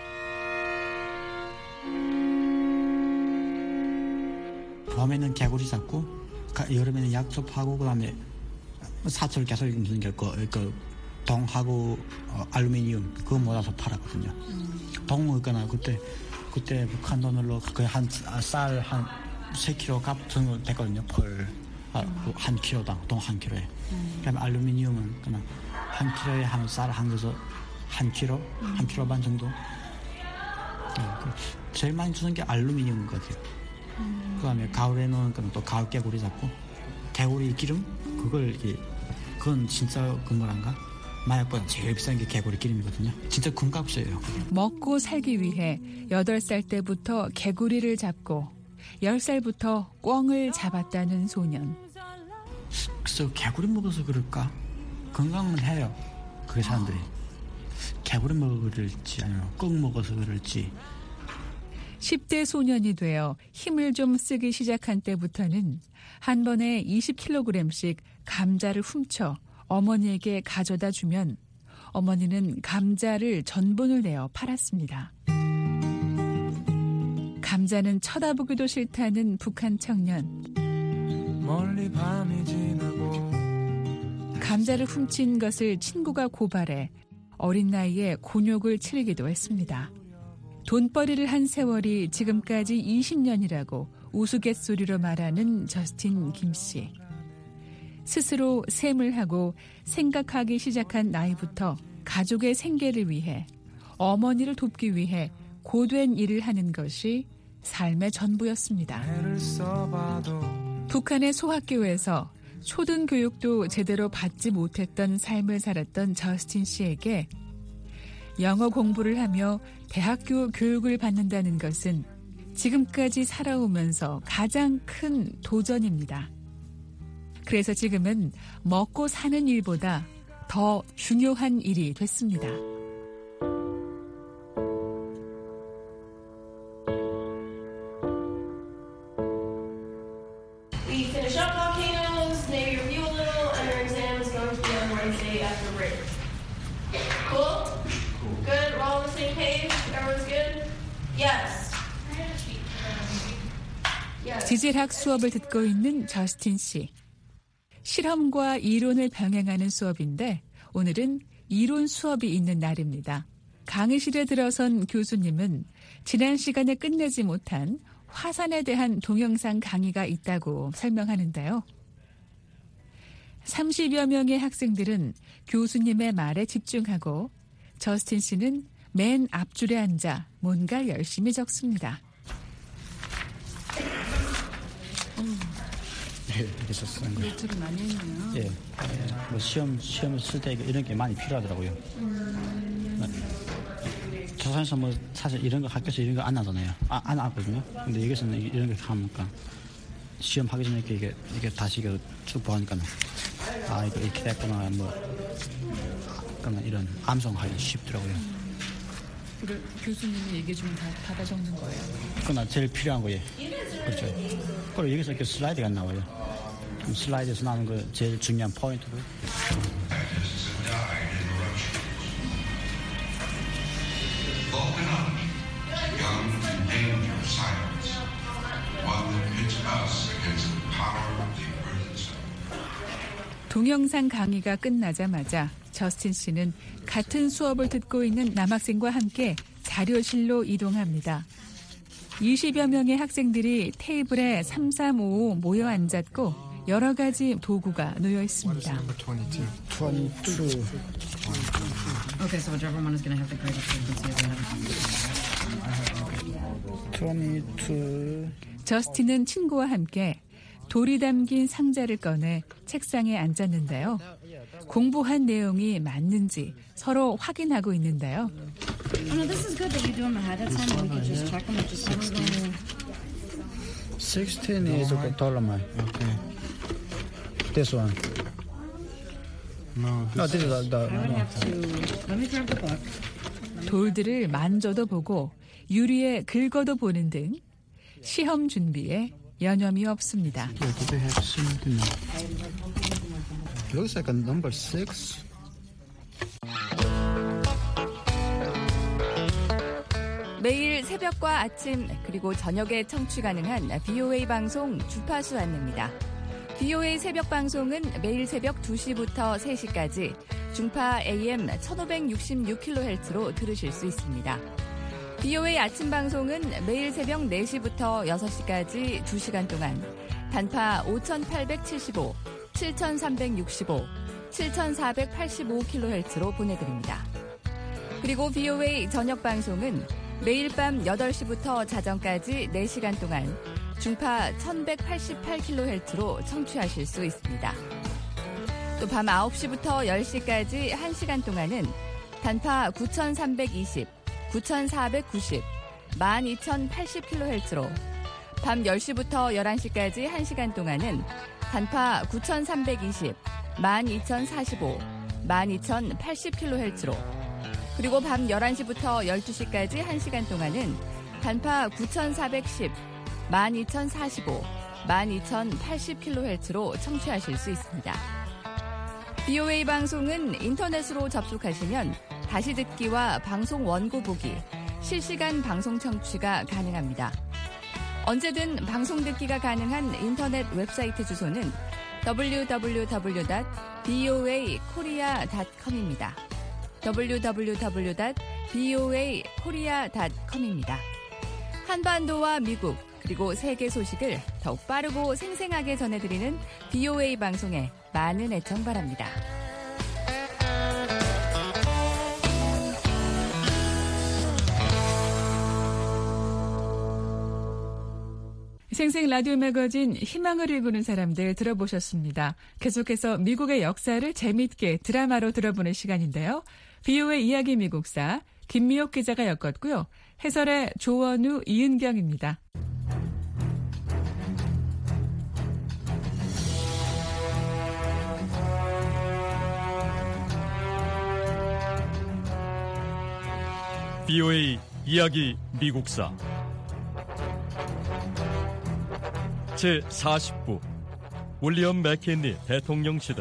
봄에는 개구리 잡고 여름에는 약초 파고 그다음에 사철 계속 무슨 그 동하고 알루미늄 그거 모아서 팔았거든요. 동 먹거나 그때 북한 돈으로 거의 쌀 한 3kg 값 정도 됐거든요. 한 킬로당 동 한 킬로에. 그다음에 알루미늄은 그냥 한 킬로에 한 쌀 한 거서 한 킬로 반 정도. 제일 많이 주는 게 알루미늄인 것 같아요. 그다음에 가을에는 또 가을 개구리 잡고 개구리 기름 그건 진짜 그 뭐란가 마약보다 제일 비싼 게 개구리 기름이거든요. 진짜 금값이에요. 먹고 살기 위해 8살 때부터 개구리를 잡고 10살부터 꿩을 잡았다는 소년. 그래서 개구리 먹어서 그럴까? 건강은 해요. 그 사람들이. 개구리 먹어서 그럴지 아니면 꿩 먹어서 그럴지. 10대 소년이 되어 힘을 좀 쓰기 시작한 때부터는 한 번에 20kg씩 감자를 훔쳐 어머니에게 가져다 주면 어머니는 감자를 전분을 내어 팔았습니다. 감자는 쳐다보기도 싫다는 북한 청년. 멀리 밤이 지나고 감자를 훔친 것을 친구가 고발해 어린 나이에 곤욕을 치르기도 했습니다. 돈벌이를 한 세월이 지금까지 20년이라고 우스갯소리로 말하는 저스틴 김씨. 스스로 셈을 하고 생각하기 시작한 나이부터 가족의 생계를 위해 어머니를 돕기 위해 고된 일을 하는 것이 삶의 전부였습니다. 북한의 소학교에서 초등교육도 제대로 받지 못했던 삶을 살았던 저스틴 씨에게 영어 공부를 하며 대학교 교육을 받는다는 것은 지금까지 살아오면서 가장 큰 도전입니다. 그래서 지금은 먹고 사는 일보다 더 중요한 일이 됐습니다. We finish up volcanoes, maybe review a little, and our exam is going to be on Wednesday after break. Cool? Good? We're all on the same page? Everyone's good? Yes. 지질학 수업을 듣고 있는 저스틴 씨. 실험과 이론을 병행하는 수업인데 오늘은 이론 수업이 있는 날입니다. 강의실에 들어선 교수님은 지난 시간에 끝내지 못한 화산에 대한 동영상 강의가 있다고 설명하는데요. 30여 명의 학생들은 교수님의 말에 집중하고 저스틴 씨는 맨 앞줄에 앉아 뭔가 열심히 적습니다. 이렇게 썼어요. 노트를 많이 했네요. 예. 뭐 시험을 쓸 때 이런 게 많이 필요하더라고요. 조선에서 뭐 사실 이런 거 학교에서 이런 거 안 하잖아요. 안 하거든요. 근데 여기서는 이런 거 하니까 시험 하기 전에 이게 다시 쭉 보니까 이거 이렇게 됐구나 뭐 그러면 이런 암송하기 쉽더라고요. 그걸 교수님이 얘기해 주면 다 받아 적는 거예요. 그건 제일 필요한 거예요. 그렇죠. 그리고 여기서 이렇게 슬라이드가 나와요. 그럼 슬라이드에서 나오는 거 제일 중요한 포인트고. 동영상 강의가 끝나자마자 저스틴 씨는 같은 수업을 듣고 있는 남학생과 함께 자료실로 이동합니다. 20여 명의 학생들이 테이블에 3355 모여 앉았고 여러 가지 도구가 놓여 있습니다. 22. Okay, so whichever one is going to have the greatest frequency of 22. 저스틴은 친구와 함께 돌이 담긴 상자를 꺼내 책상에 앉았는데요. 공부한 내용이 맞는지 서로 확인하고 있는데요. Oh, no, this is good that you do them ahead of time and we can just check them. It's just never going 16 is Dolomite. Okay. This one. No, this is I would have to... Let me grab the book. 돌들을 만져도 보고 유리에 긁어도 보는 등 시험 준비에 여념이 없습니다. Do they have something? Looks like a number 6. 매일 새벽과 아침 그리고 저녁에 청취 가능한 VOA 방송 주파수 안내입니다. VOA 새벽 방송은 매일 새벽 2시부터 3시까지 중파 AM 1566kHz로 들으실 수 있습니다. VOA 아침 방송은 매일 새벽 4시부터 6시까지 2시간 동안 단파 5875, 7365, 7485kHz로 보내드립니다. 그리고 VOA 저녁 방송은 매일 밤 8시부터 자정까지 4시간 동안 중파 1188kHz로 청취하실 수 있습니다. 또 밤 9시부터 10시까지 1시간 동안은 단파 9320, 9490, 12080kHz로 밤 10시부터 11시까지 1시간 동안은 단파 9320, 12045, 12080kHz로 그리고 밤 11시부터 12시까지 1시간 동안은 단파 9410, 12045, 12080kHz로 청취하실 수 있습니다. VOA 방송은 인터넷으로 접속하시면 다시 듣기와 방송 원고 보기, 실시간 방송 청취가 가능합니다. 언제든 방송 듣기가 가능한 인터넷 웹사이트 주소는 www.voakorea.com입니다. www.voakorea.com입니다. 한반도와 미국 그리고 세계 소식을 더욱 빠르고 생생하게 전해드리는 VOA 방송에 많은 애청 바랍니다. 생생 라디오 매거진 희망을 일구는 사람들 들어보셨습니다. 계속해서 미국의 역사를 재미있게 드라마로 들어보는 시간인데요. VOA 이야기 미국사 김미옥 기자가 엮었고요. 해설의 조원우, 이은경입니다. BOA 이야기 미국사 제40부 윌리엄 맥킨리 대통령 시대.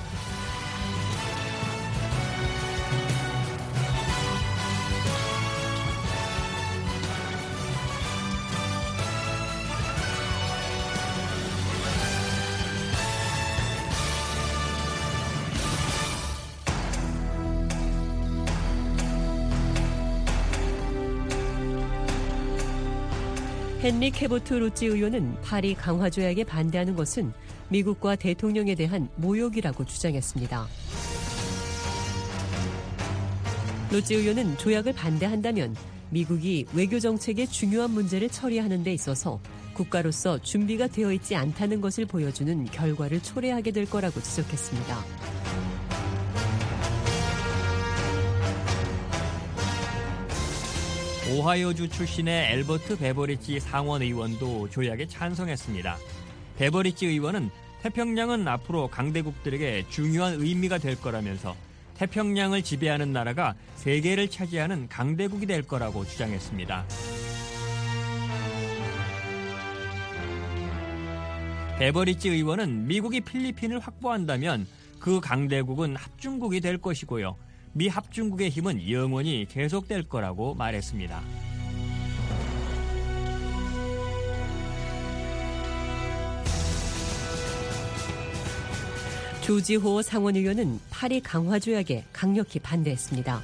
헨리 캐보트 로치 의원은 파리 강화 조약에 반대하는 것은 미국과 대통령에 대한 모욕이라고 주장했습니다. 로치 의원은 조약을 반대한다면 미국이 외교 정책의 중요한 문제를 처리하는 데 있어서 국가로서 준비가 되어 있지 않다는 것을 보여주는 결과를 초래하게 될 거라고 지적했습니다. 오하이오주 출신의 엘버트 베버리지 상원 의원도 조약에 찬성했습니다. 베버리지 의원은 태평양은 앞으로 강대국들에게 중요한 의미가 될 거라면서 태평양을 지배하는 나라가 세계를 차지하는 강대국이 될 거라고 주장했습니다. 베버리지 의원은 미국이 필리핀을 확보한다면 그 강대국은 합중국이 될 것이고요. 미 합중국의 힘은 영원히 계속될 거라고 말했습니다. 조지 호어 상원의원은 파리 강화 조약에 강력히 반대했습니다.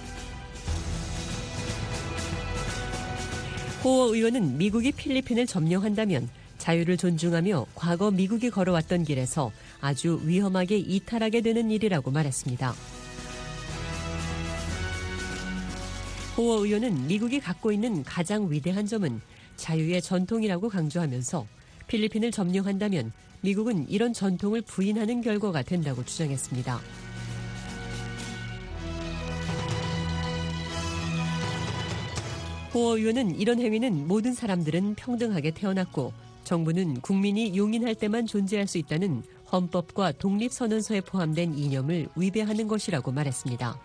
호어 의원은 미국이 필리핀을 점령한다면 자유를 존중하며 과거 미국이 걸어왔던 길에서 아주 위험하게 이탈하게 되는 일이라고 말했습니다. 호어 의원은 미국이 갖고 있는 가장 위대한 점은 자유의 전통이라고 강조하면서 필리핀을 점령한다면 미국은 이런 전통을 부인하는 결과가 된다고 주장했습니다. 호어 의원은 이런 행위는 모든 사람들은 평등하게 태어났고 정부는 국민이 용인할 때만 존재할 수 있다는 헌법과 독립선언서에 포함된 이념을 위배하는 것이라고 말했습니다.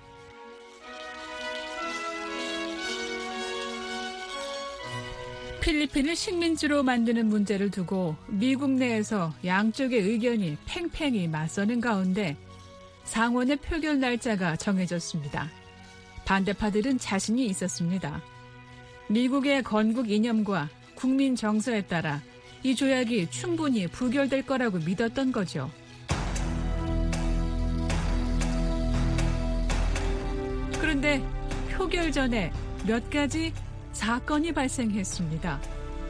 필리핀을 식민지로 만드는 문제를 두고 미국 내에서 양쪽의 의견이 팽팽히 맞서는 가운데 상원의 표결 날짜가 정해졌습니다. 반대파들은 자신이 있었습니다. 미국의 건국 이념과 국민 정서에 따라 이 조약이 충분히 부결될 거라고 믿었던 거죠. 그런데 표결 전에 몇 가지 사건이 발생했습니다.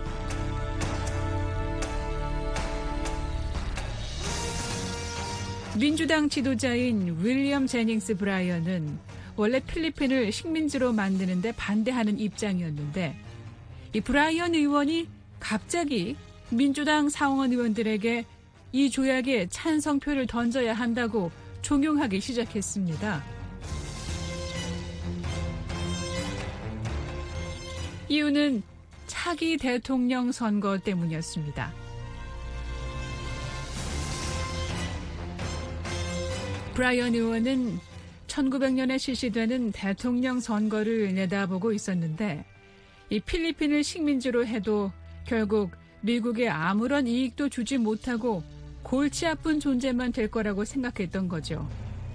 민주당 지도자인 윌리엄 제닝스 브라이언은 원래 필리핀을 식민지로 만드는 데 반대하는 입장이었는데 이 브라이언 의원이 갑자기 민주당 상원 의원들에게 이 조약에 찬성표를 던져야 한다고 종용하기 시작했습니다. 이유는 차기 대통령 선거 때문이었습니다. 브라이언 의원은 1900년에 실시되는 대통령 선거를 내다보고 있었는데 이 필리핀을 식민지로 해도 결국 미국에 아무런 이익도 주지 못하고 골치 아픈 존재만 될 거라고 생각했던 거죠.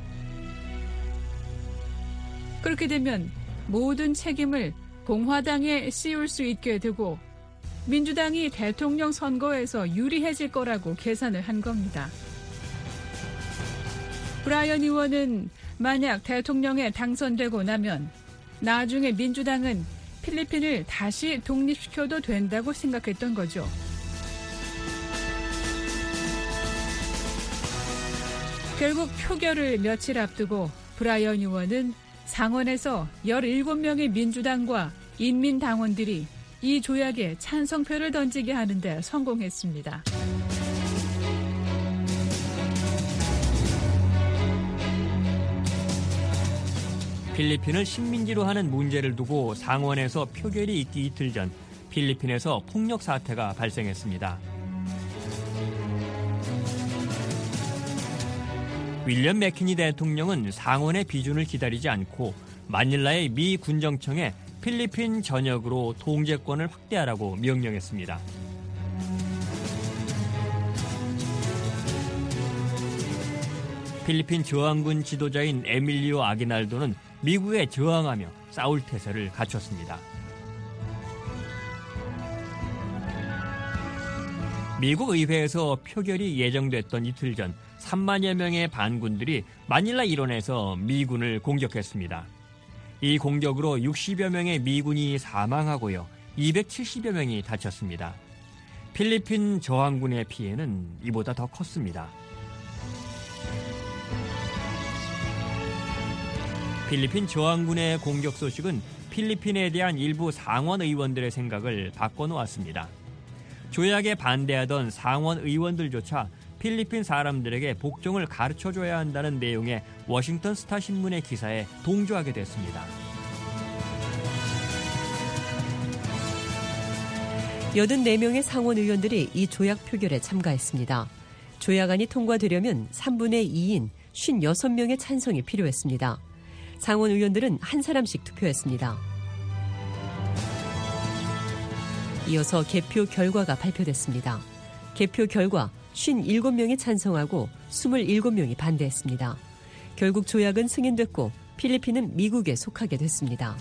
그렇게 되면 모든 책임을 공화당에 씌울 수 있게 되고 민주당이 대통령 선거에서 유리해질 거라고 계산을 한 겁니다. 브라이언 의원은 만약 대통령에 당선되고 나면 나중에 민주당은 필리핀을 다시 독립시켜도 된다고 생각했던 거죠. 결국 표결을 며칠 앞두고 브라이언 의원은 상원에서 17명의 민주당과 인민당원들이 이 조약에 찬성표를 던지게 하는 데 성공했습니다. 필리핀을 식민지로 하는 문제를 두고 상원에서 표결이 있기 이틀 전 필리핀에서 폭력 사태가 발생했습니다. 윌리엄 맥키니 대통령은 상원의 비준을 기다리지 않고 마닐라의 미 군정청에 필리핀 전역으로 통제권을 확대하라고 명령했습니다. 필리핀 저항군 지도자인 에밀리오 아기날도는 미국에 저항하며 싸울 태세를 갖췄습니다. 미국 의회에서 표결이 예정됐던 이틀 전 3만여 명의 반군들이 마닐라 일원에서 미군을 공격했습니다. 이 공격으로 60여 명의 미군이 사망하고요. 270여 명이 다쳤습니다. 필리핀 저항군의 피해는 이보다 더 컸습니다. 필리핀 저항군의 공격 소식은 필리핀에 대한 일부 상원 의원들의 생각을 바꿔놓았습니다. 조약에 반대하던 상원 의원들조차 필리핀 사람들에게 복종을 가르쳐줘야 한다는 내용의 워싱턴 스타 신문의 기사에 동조하게 됐습니다. 84명의 상원 의원들이 이 조약 표결에 참가했습니다. 조약안이 통과되려면 3분의 2인 56명의 찬성이 필요했습니다. 상원 의원들은 한 사람씩 투표했습니다. 이어서 개표 결과가 발표됐습니다. 개표 결과 57명이 찬성하고 27명이 반대했습니다. 결국 조약은 승인됐고 필리핀은 미국에 속하게 됐습니다.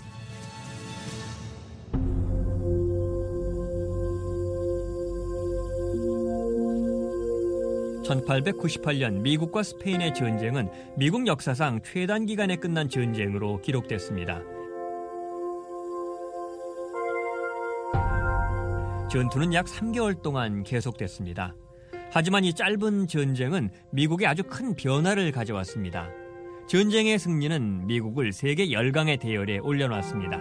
(1898년) 미국과 스페인의 전쟁은 미국 역사상 최단 기간에 끝난 전쟁으로 기록됐습니다. 전투는 약 3개월 동안 계속됐습니다. 하지만 이 짧은 전쟁은 미국에 아주 큰 변화를 가져왔습니다. 전쟁의 승리는 미국을 세계 열강의 대열에 올려놨습니다.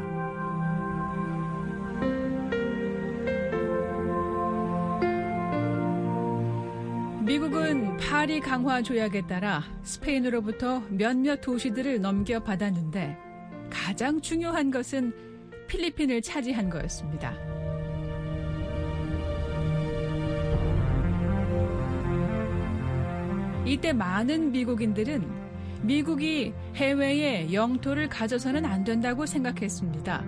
미국은 파리 강화 조약에 따라 스페인으로부터 몇몇 도시들을 넘겨받았는데 가장 중요한 것은 필리핀을 차지한 거였습니다. 이때 많은 미국인들은 미국이 해외에 영토를 가져서는 안 된다고 생각했습니다.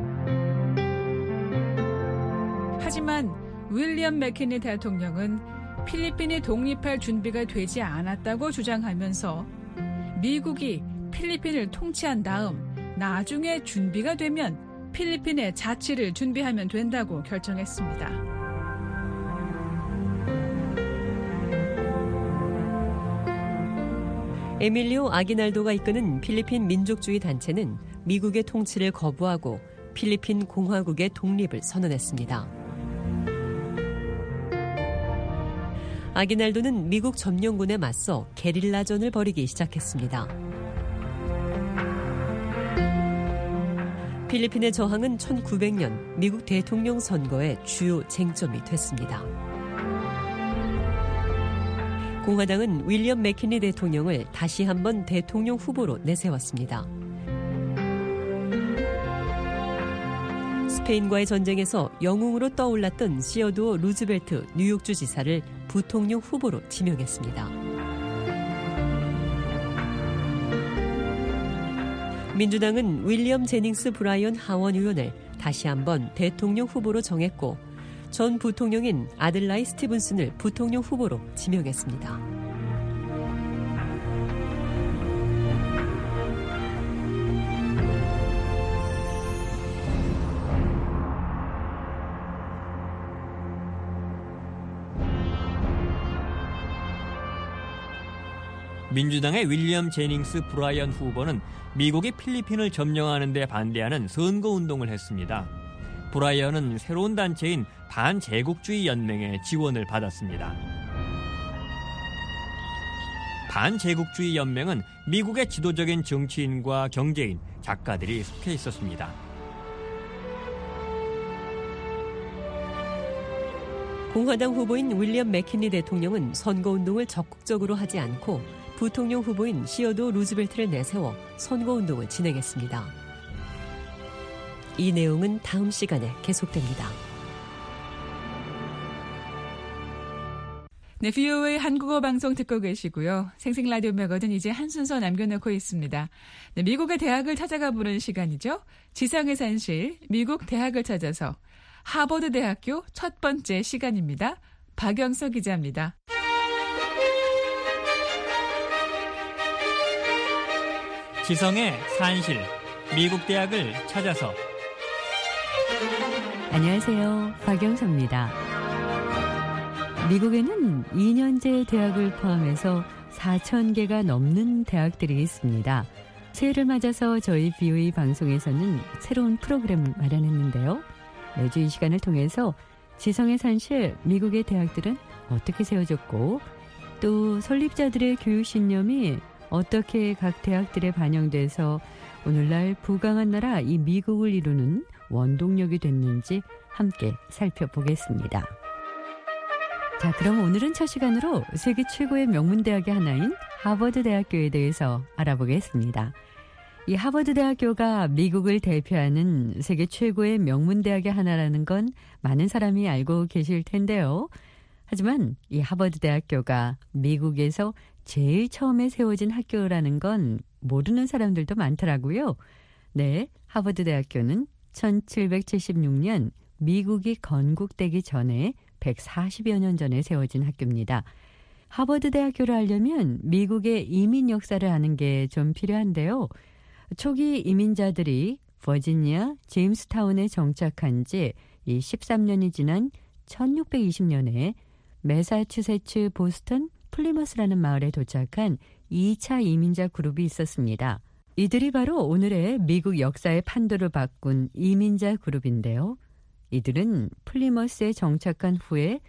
하지만 윌리엄 맥킨리 대통령은 필리핀이 독립할 준비가 되지 않았다고 주장하면서 미국이 필리핀을 통치한 다음 나중에 준비가 되면 필리핀의 자치를 준비하면 된다고 결정했습니다. 에밀리오 아기날도가 이끄는 필리핀 민족주의 단체는 미국의 통치를 거부하고 필리핀 공화국의 독립을 선언했습니다. 아기날도는 미국 점령군에 맞서 게릴라전을 벌이기 시작했습니다. 필리핀의 저항은 1900년 미국 대통령 선거의 주요 쟁점이 됐습니다. 공화당은 윌리엄 맥킨리 대통령을 다시 한번 대통령 후보로 내세웠습니다. 스페인과의 전쟁에서 영웅으로 떠올랐던 시어도어 루즈벨트 뉴욕주 지사를 부통령 후보로 지명했습니다. 민주당은 윌리엄 제닝스 브라이언 하원 의원을 다시 한번 대통령 후보로 정했고 전 부통령인 아들라이 스티븐슨을 부통령 후보로 지명했습니다. 민주당의 윌리엄 제닝스 브라이언 후보는 미국이 필리핀을 점령하는 데 반대하는 선거운동을 했습니다. 브라이언은 새로운 단체인 반제국주의 연맹의 지원을 받았습니다. 반제국주의 연맹은 미국의 지도적인 정치인과 경제인, 작가들이 속해 있었습니다. 공화당 후보인 윌리엄 맥킨리 대통령은 선거운동을 적극적으로 하지 않고 부통령 후보인 시어도어 루즈벨트를 내세워 선거운동을 진행했습니다. 이 내용은 다음 시간에 계속됩니다. 네, VOA 한국어 방송 듣고 계시고요. 생생 라디오 매거진 이제 한 순서 남겨놓고 있습니다. 네, 미국의 대학을 찾아가 보는 시간이죠. 지성의 산실, 미국 대학을 찾아서 하버드 대학교 첫 번째 시간입니다. 박영서 기자입니다. 지성의 산실, 미국 대학을 찾아서. 안녕하세요. 박영서입니다. 미국에는 2년제 대학을 포함해서 4,000개가 넘는 대학들이 있습니다. 새해를 맞아서 저희 VOA 방송에서는 새로운 프로그램을 마련했는데요. 매주 이 시간을 통해서 지성의 산실, 미국의 대학들은 어떻게 세워졌고 또 설립자들의 교육신념이 어떻게 각 대학들에 반영돼서 오늘날 부강한 나라 이 미국을 이루는 원동력이 됐는지 함께 살펴보겠습니다. 자, 그럼 오늘은 첫 시간으로 세계 최고의 명문대학의 하나인 하버드 대학교에 대해서 알아보겠습니다. 이 하버드 대학교가 미국을 대표하는 세계 최고의 명문대학의 하나라는 건 많은 사람이 알고 계실 텐데요. 하지만 이 하버드 대학교가 미국에서 제일 처음에 세워진 학교라는 건 모르는 사람들도 많더라고요. 네, 하버드 대학교는 1776년 미국이 건국되기 전에 140여 년 전에 세워진 학교입니다. 하버드 대학교를 알려면 미국의 이민 역사를 아는 게 좀 필요한데요. 초기 이민자들이 버지니아 제임스타운에 정착한 지 13년이 지난 1620년에 매사추세츠 보스턴 플리머스라는 마을에 도착한 2차 이민자 그룹이 있었습니다. 이들이 바로 오늘의 미국 역사의 판도를 바꾼 이민자 그룹인데요. 이들은 플리머스에 정착한 후에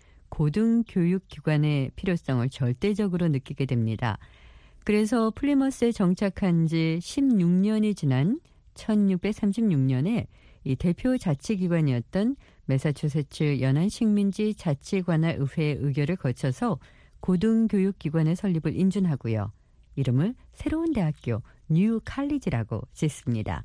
고등교육기관의 필요성을 절대적으로 느끼게 됩니다. 그래서 플리머스에 정착한 지 16년이 지난 1636년에 이 대표 자치기관이었던 매사추세츠 연안식민지 자치관할의회의 의결을 거쳐서 고등교육기관의 설립을 인준하고요. 이름을 새로운 대학교 뉴 칼리지라고 짓습니다.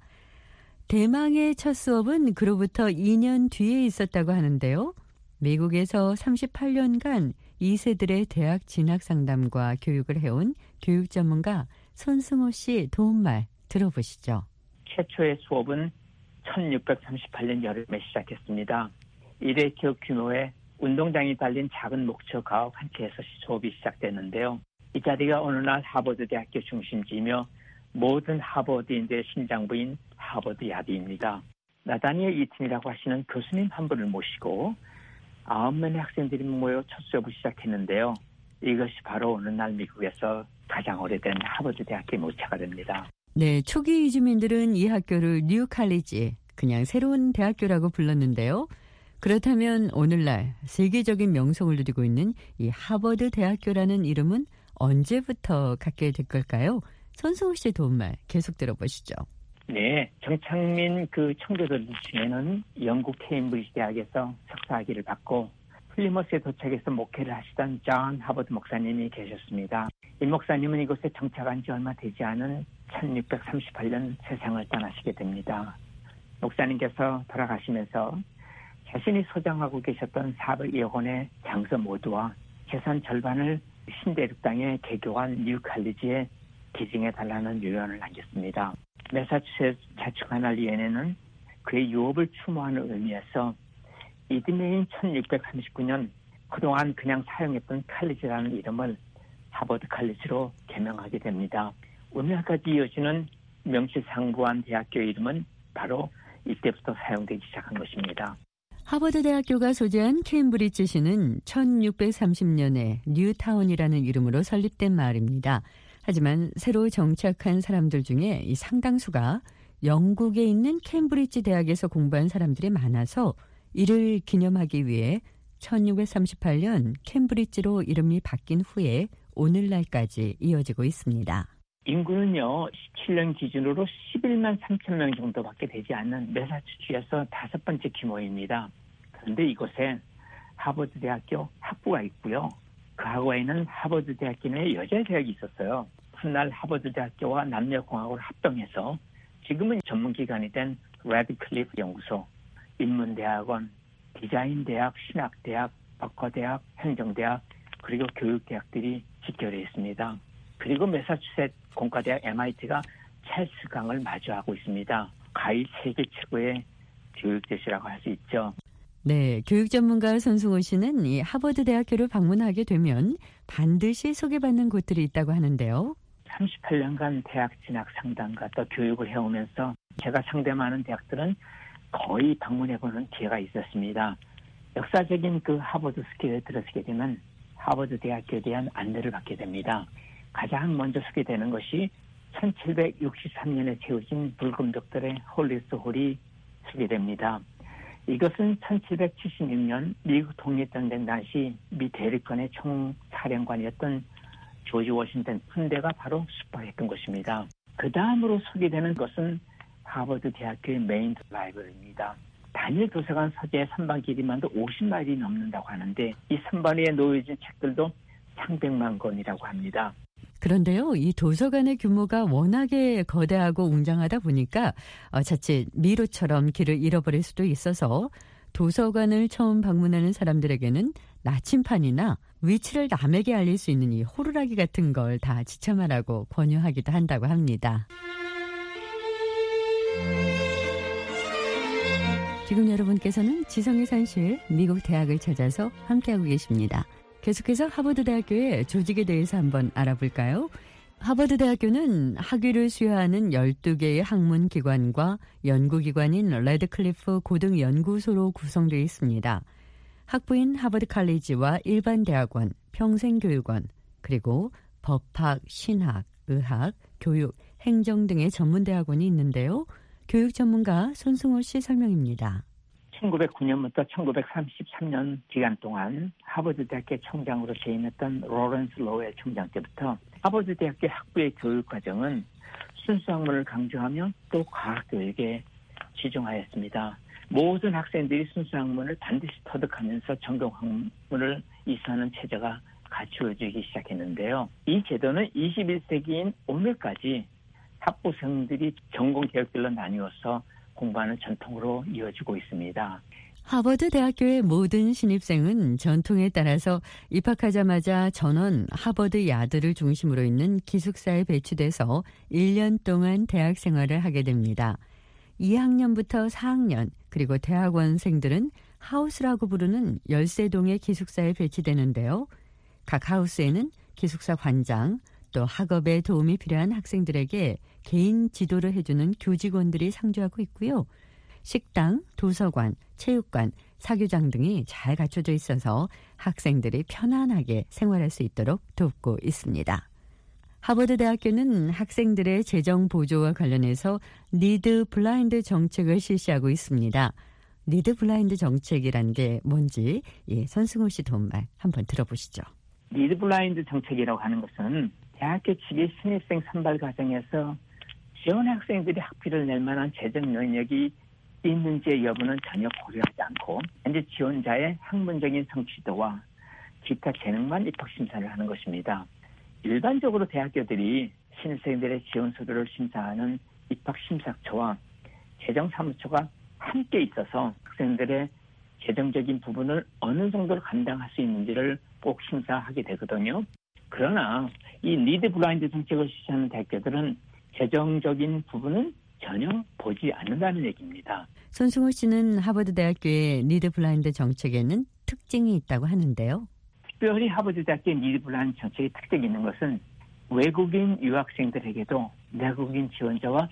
대망의 첫 수업은 그로부터 2년 뒤에 있었다고 하는데요. 미국에서 38년간 2세들의 대학 진학 상담과 교육을 해온 교육 전문가 손승호 씨 도움말 들어보시죠. 최초의 수업은 1638년 여름에 시작했습니다. 1회 기업 규모의 운동장이 달린 작은 목초 가옥 한 채에서 수업이 시작됐는데요. 이 자리가 어느 날 하버드 대학교 중심지이며 모든 하버드인들의 심장부인 하버드 야드입니다. 나다니엘 이튼이라고 하시는 교수님 한 분을 모시고 9명의 학생들이 모여 첫 수업을 시작했는데요. 이것이 바로 어느 날 미국에서 가장 오래된 하버드 대학교의 모차가 됩니다. 네, 초기 이주민들은 이 학교를 뉴 칼리지, 그냥 새로운 대학교라고 불렀는데요. 그렇다면 오늘날 세계적인 명성을 누리고 있는 이 하버드 대학교라는 이름은 언제부터 갖게 될 걸까요? 손승호 씨의 도움말 계속 들어보시죠. 네, 정착민 청교도들 중에는 영국 케임브리지 대학에서 석사학위를 받고 플리머스에 도착해서 목회를 하시던 존 하버드 목사님이 계셨습니다. 이 목사님은 이곳에 정착한 지 얼마 되지 않은 1638년 세상을 떠나시게 됩니다. 목사님께서 돌아가시면서 자신이 소장하고 계셨던 400여 권의 장서 모두와 재산 절반을 신대륙 땅의 개교한 뉴 칼리지에 기증해달라는 유언을 남겼습니다. 매사추세츠 자치관할위원회는 그의 유업을 추모하는 의미에서 이듬해인 1639년 그동안 그냥 사용했던 칼리지라는 이름을 하버드 칼리지로 개명하게 됩니다. 오늘까지 이어지는 명실상부한 대학교 이름은 바로 이때부터 사용되기 시작한 것입니다. 하버드 대학교가 소재한 케임브리지시는 1630년에 뉴타운이라는 이름으로 설립된 마을입니다. 하지만 새로 정착한 사람들 중에 이 상당수가 영국에 있는 케임브리지 대학에서 공부한 사람들이 많아서 이를 기념하기 위해 1638년 캠브리지로 이름이 바뀐 후에 오늘날까지 이어지고 있습니다. 인구는요, 17년 기준으로 11만 3천 명 정도밖에 되지 않는 매사추세츠에서 5번째 규모입니다. 그런데 이곳에 하버드 대학교 학부가 있고요. 그 학과에는 하버드 대학교 내 여자 대학이 있었어요. 훗날 하버드 대학교와 남녀공학을 합동해서 지금은 전문기관이 된 레드클리프 연구소, 인문대학원, 디자인대학, 신학대학, 버커대학, 행정대학, 그리고 교육대학들이 직결해 있습니다. 그리고 매사추세츠 공과대학 MIT가 찰스 강을 마주하고 있습니다. 가히 세계 최고의 교육도시라고 할 수 있죠. 네, 교육 전문가 손승호 씨는 이 하버드 대학교를 방문하게 되면 반드시 소개받는 곳들이 있다고 하는데요. 38년간 대학 진학 상담과 또 교육을 해오면서 제가 상대 많은 대학들은 거의 방문해보는 기회가 있었습니다. 역사적인 그 하버드 스킬에 들어서게 되면 하버드 대학교에 대한 안내를 받게 됩니다. 가장 먼저 소개되는 것이 1763년에 세워진 불금족들의 홀리스 홀이 소개됩니다. 이것은 1776년 미국 독립전쟁 당시 미 대륙간의 총사령관이었던 조지 워싱턴 군대가 바로 숙박했던 것입니다. 그 다음으로 소개되는 것은 하버드 대학교의 메인 라이브러리입니다. 단일 도서관 서재 선반 길이만도 50마일이 넘는다고 하는데 이 선반 위에 놓여진 책들도 300만 권이라고 합니다. 그런데요, 이 도서관의 규모가 워낙에 거대하고 웅장하다 보니까 자칫 미로처럼 길을 잃어버릴 수도 있어서 도서관을 처음 방문하는 사람들에게는 나침판이나 위치를 남에게 알릴 수 있는 이 호루라기 같은 걸 다 지참하라고 권유하기도 한다고 합니다. 지금 여러분께서는 지성의 산실 미국 대학을 찾아서 함께하고 계십니다. 계속해서 하버드 대학교의 조직에 대해서 한번 알아볼까요? 하버드 대학교는 학위를 수여하는 12개의 학문기관과 연구기관인 레드클리프 고등연구소로 구성되어 있습니다. 학부인 하버드 칼리지와 일반 대학원, 평생교육원, 그리고 법학, 신학, 의학, 교육, 행정 등의 전문대학원이 있는데요. 교육 전문가 손승호 씨 설명입니다. 1909년부터 1933년 기간 동안 하버드 대학교 총장으로 재임했던 로렌스 로웰 총장 때부터 하버드 대학교 학부의 교육 과정은 순수학문을 강조하며 또 과학교육에 치중하였습니다. 모든 학생들이 순수학문을 반드시 터득하면서 전공학문을 이수하는 체제가 갖추어지기 시작했는데요. 이 제도는 21세기인 오늘까지 학부생들이 전공 계열별로 나뉘어서 공부하는 전통으로 이어지고 있습니다. 하버드 대학교의 모든 신입생은 전통에 따라서 입학하자마자 전원 하버드 야드를 중심으로 있는 기숙사에 배치돼서 1년 동안 대학 생활을 하게 됩니다. 2학년부터 4학년 그리고 대학원생들은 하우스라고 부르는 13동의 기숙사에 배치되는데요. 각 하우스에는 기숙사 관장, 또 학업에 도움이 필요한 학생들에게 개인 지도를 해주는 교직원들이 상주하고 있고요. 식당, 도서관, 체육관, 사교장 등이 잘 갖춰져 있어서 학생들이 편안하게 생활할 수 있도록 돕고 있습니다. 하버드 대학교는 학생들의 재정 보조와 관련해서 리드 블라인드 정책을 실시하고 있습니다. 리드 블라인드 정책이란 게 뭔지 손승호 씨 도움말 한번 들어보시죠. 리드 블라인드 정책이라고 하는 것은 대학교 측의 신입생 선발 과정에서 지원 학생들이 학비를 낼 만한 재정 능력이 있는지의 여부는 전혀 고려하지 않고 현재 지원자의 학문적인 성취도와 기타 재능만 입학 심사를 하는 것입니다. 일반적으로 대학교들이 신입생들의 지원 서류를 심사하는 입학 심사처와 재정사무처가 함께 있어서 학생들의 재정적인 부분을 어느 정도로 감당할 수 있는지를 꼭 심사하게 되거든요. 그러나 이 리드 블라인드 정책을 실시하는 대학교들은 재정적인 부분은 전혀 보지 않는다는 얘기입니다. 손승호 씨는 하버드 대학교의 리드 블라인드 정책에는 특징이 있다고 하는데요. 특별히 하버드 대학교의 리드 블라인드 정책의 특징이 있는 것은 외국인 유학생들에게도 내국인 지원자와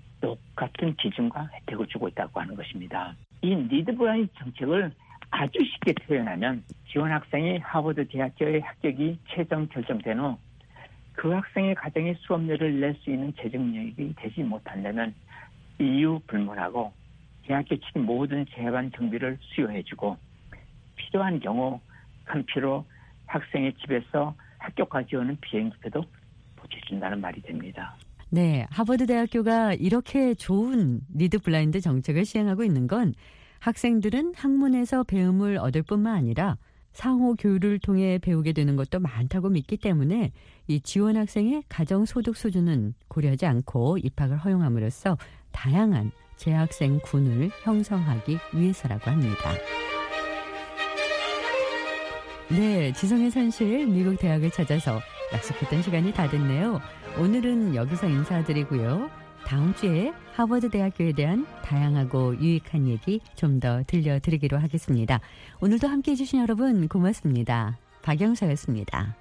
똑같은 기준과 혜택을 주고 있다고 하는 것입니다. 이 리드 블라인드 정책을 아주 쉽게 표현하면 지원 학생이 하버드 대학교의 합격이 최종 결정된 후 그 학생의 가정의 수업료를 낼 수 있는 재정력이 되지 못한다면 이유 불문하고 대학교 측 모든 재반 경비를 수여해주고 필요한 경우 한피로 학생의 집에서 학교까지 오는 비행기표도 보태준다는 말이 됩니다. 네, 하버드 대학교가 이렇게 좋은 리드 블라인드 정책을 시행하고 있는 건 학생들은 학문에서 배움을 얻을 뿐만 아니라 상호 교류를 통해 배우게 되는 것도 많다고 믿기 때문에 이 지원 학생의 가정 소득 수준은 고려하지 않고 입학을 허용함으로써 다양한 재학생 군을 형성하기 위해서라고 합니다. 네, 지성의 산실 미국 대학을 찾아서 약속했던 시간이 다 됐네요. 오늘은 여기서 인사드리고요. 다음 주에 하버드 대학교에 대한 다양하고 유익한 얘기 좀 더 들려드리기로 하겠습니다. 오늘도 함께해 주신 여러분 고맙습니다. 박영서였습니다.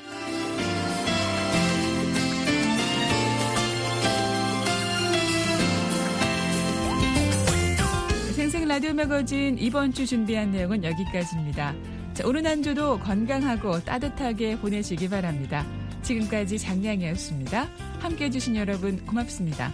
생생 라디오 매거진 이번 주 준비한 내용은 여기까지입니다. 자, 오늘 한 주도 건강하고 따뜻하게 보내시기 바랍니다. 지금까지 장량이었습니다. 함께해 주신 여러분 고맙습니다.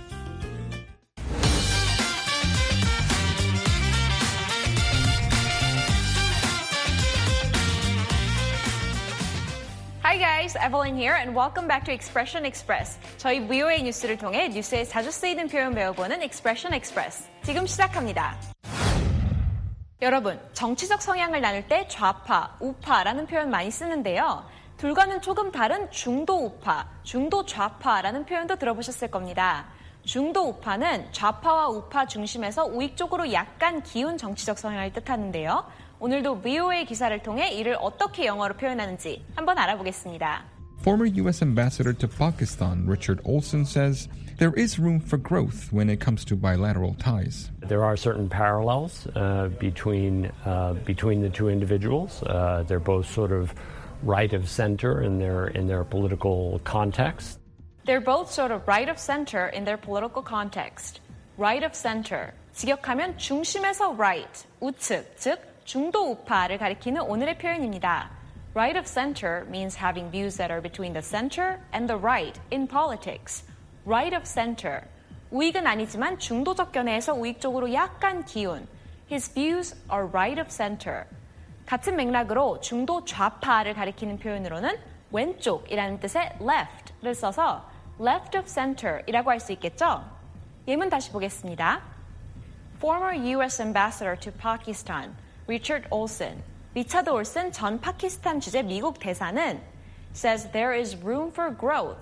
Hi guys, Evelyn here and welcome back to Expression Express. 저희 VOA 뉴스를 통해 뉴스에 자주 쓰이는 표현 배워보는 Expression Express. 지금 시작합니다. 여러분, 정치적 성향을 나눌 때 좌파, 우파라는 표현 많이 쓰는데요. 둘과는 조금 다른 중도 우파, 중도 좌파라는 표현도 들어보셨을 겁니다. 중도 우파는 좌파와 우파 중심에서 우익 쪽으로 약간 기운 정치적 성향을 뜻하는데요. 오늘도 VOA 기사를 통해 이를 어떻게 영어로 표현하는지 한번 알아보겠습니다. Former U.S. Ambassador to Pakistan, Richard Olson, says there is room for growth when it comes to bilateral ties. There are certain parallels between the two individuals. They're both sort of right of center in their political context. They're both sort of right of center in their political context. Right of center. 직역하면 중심에서 right, 우측, 즉 중도 우파를 가리키는 오늘의 표현입니다. Right of center means having views that are between the center and the right in politics. Right of center. 우익은 아니지만 중도적 견해에서 우익 쪽으로 약간 기운. His views are right of center. 같은 맥락으로 중도 좌파를 가리키는 표현으로는 왼쪽이라는 뜻의 left를 써서 left of center이라고 할 수 있겠죠? 예문 다시 보겠습니다. Former U.S. Ambassador to Pakistan, Richard Olson, 리차드 올슨 전 파키스탄 주재 미국 대사는 says there is room for growth,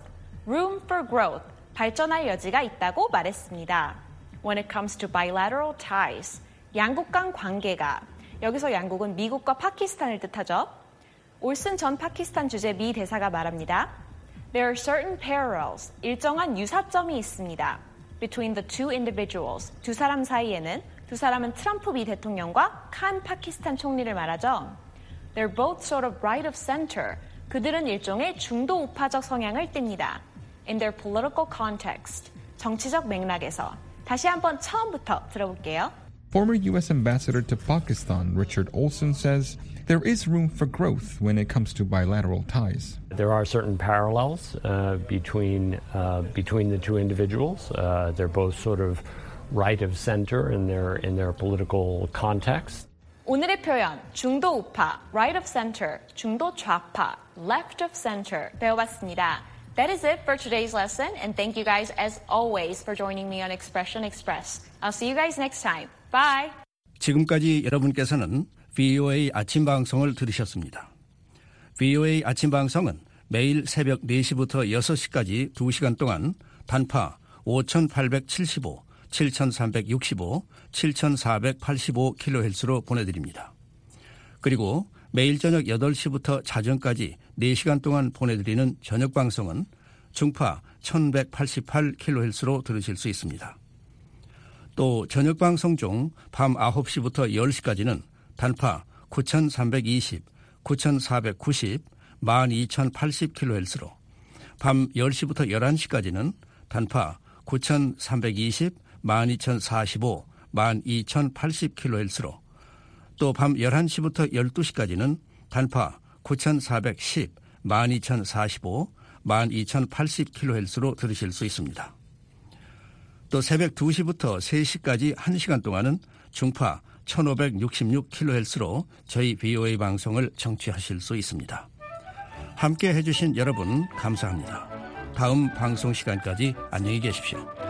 발전할 여지가 있다고 말했습니다. When it comes to bilateral ties, 양국 간 관계가, 여기서 양국은 미국과 파키스탄을 뜻하죠. 올슨 전 파키스탄 주재 미 대사가 말합니다. There are certain parallels, 일정한 유사점이 있습니다. Between the two individuals, 두 사람 사이에는, 두 사람은 트럼프 미 대통령과 칸 파키스탄 총리를 말하죠. They're both sort of right of center. 그들은 일종의 중도 우파적 성향을 띱니다. In their political context, 정치적 맥락에서. 다시 한번 처음부터 들어볼게요. Former U.S. Ambassador to Pakistan, Richard Olson, says there is room for growth when it comes to bilateral ties. There are certain parallels between the two individuals. They're both sort of right of center in their political context. 오늘의 표현 중도 우파, right of center, 중도 좌파, left of center 배워봤습니다. That is it for today's lesson, and thank you guys as always for joining me on Expression Express. I'll see you guys next time. Bye. 지금까지 여러분께서는 VOA 아침 방송을 들으셨습니다. VOA 아침 방송은 매일 새벽 4시부터 6시까지 2시간 동안 단파 5875, 7365, 7485kHz로 보내드립니다. 그리고 매일 저녁 8시부터 자정까지 4시간 동안 보내드리는 저녁 방송은 중파 1188kHz로 들으실 수 있습니다. 또 저녁 방송 중 밤 9시부터 10시까지는 단파 9320, 9490, 12080kHz로, 밤 10시부터 11시까지는 단파 9320, 12045, 12080kHz로, 또 밤 11시부터 12시까지는 단파 9410, 12045, 12080kHz로 들으실 수 있습니다. 또 새벽 2시부터 3시까지 1시간 동안은 중파 1566kHz로 저희 VOA 방송을 청취하실 수 있습니다. 함께 해주신 여러분 감사합니다. 다음 방송 시간까지 안녕히 계십시오.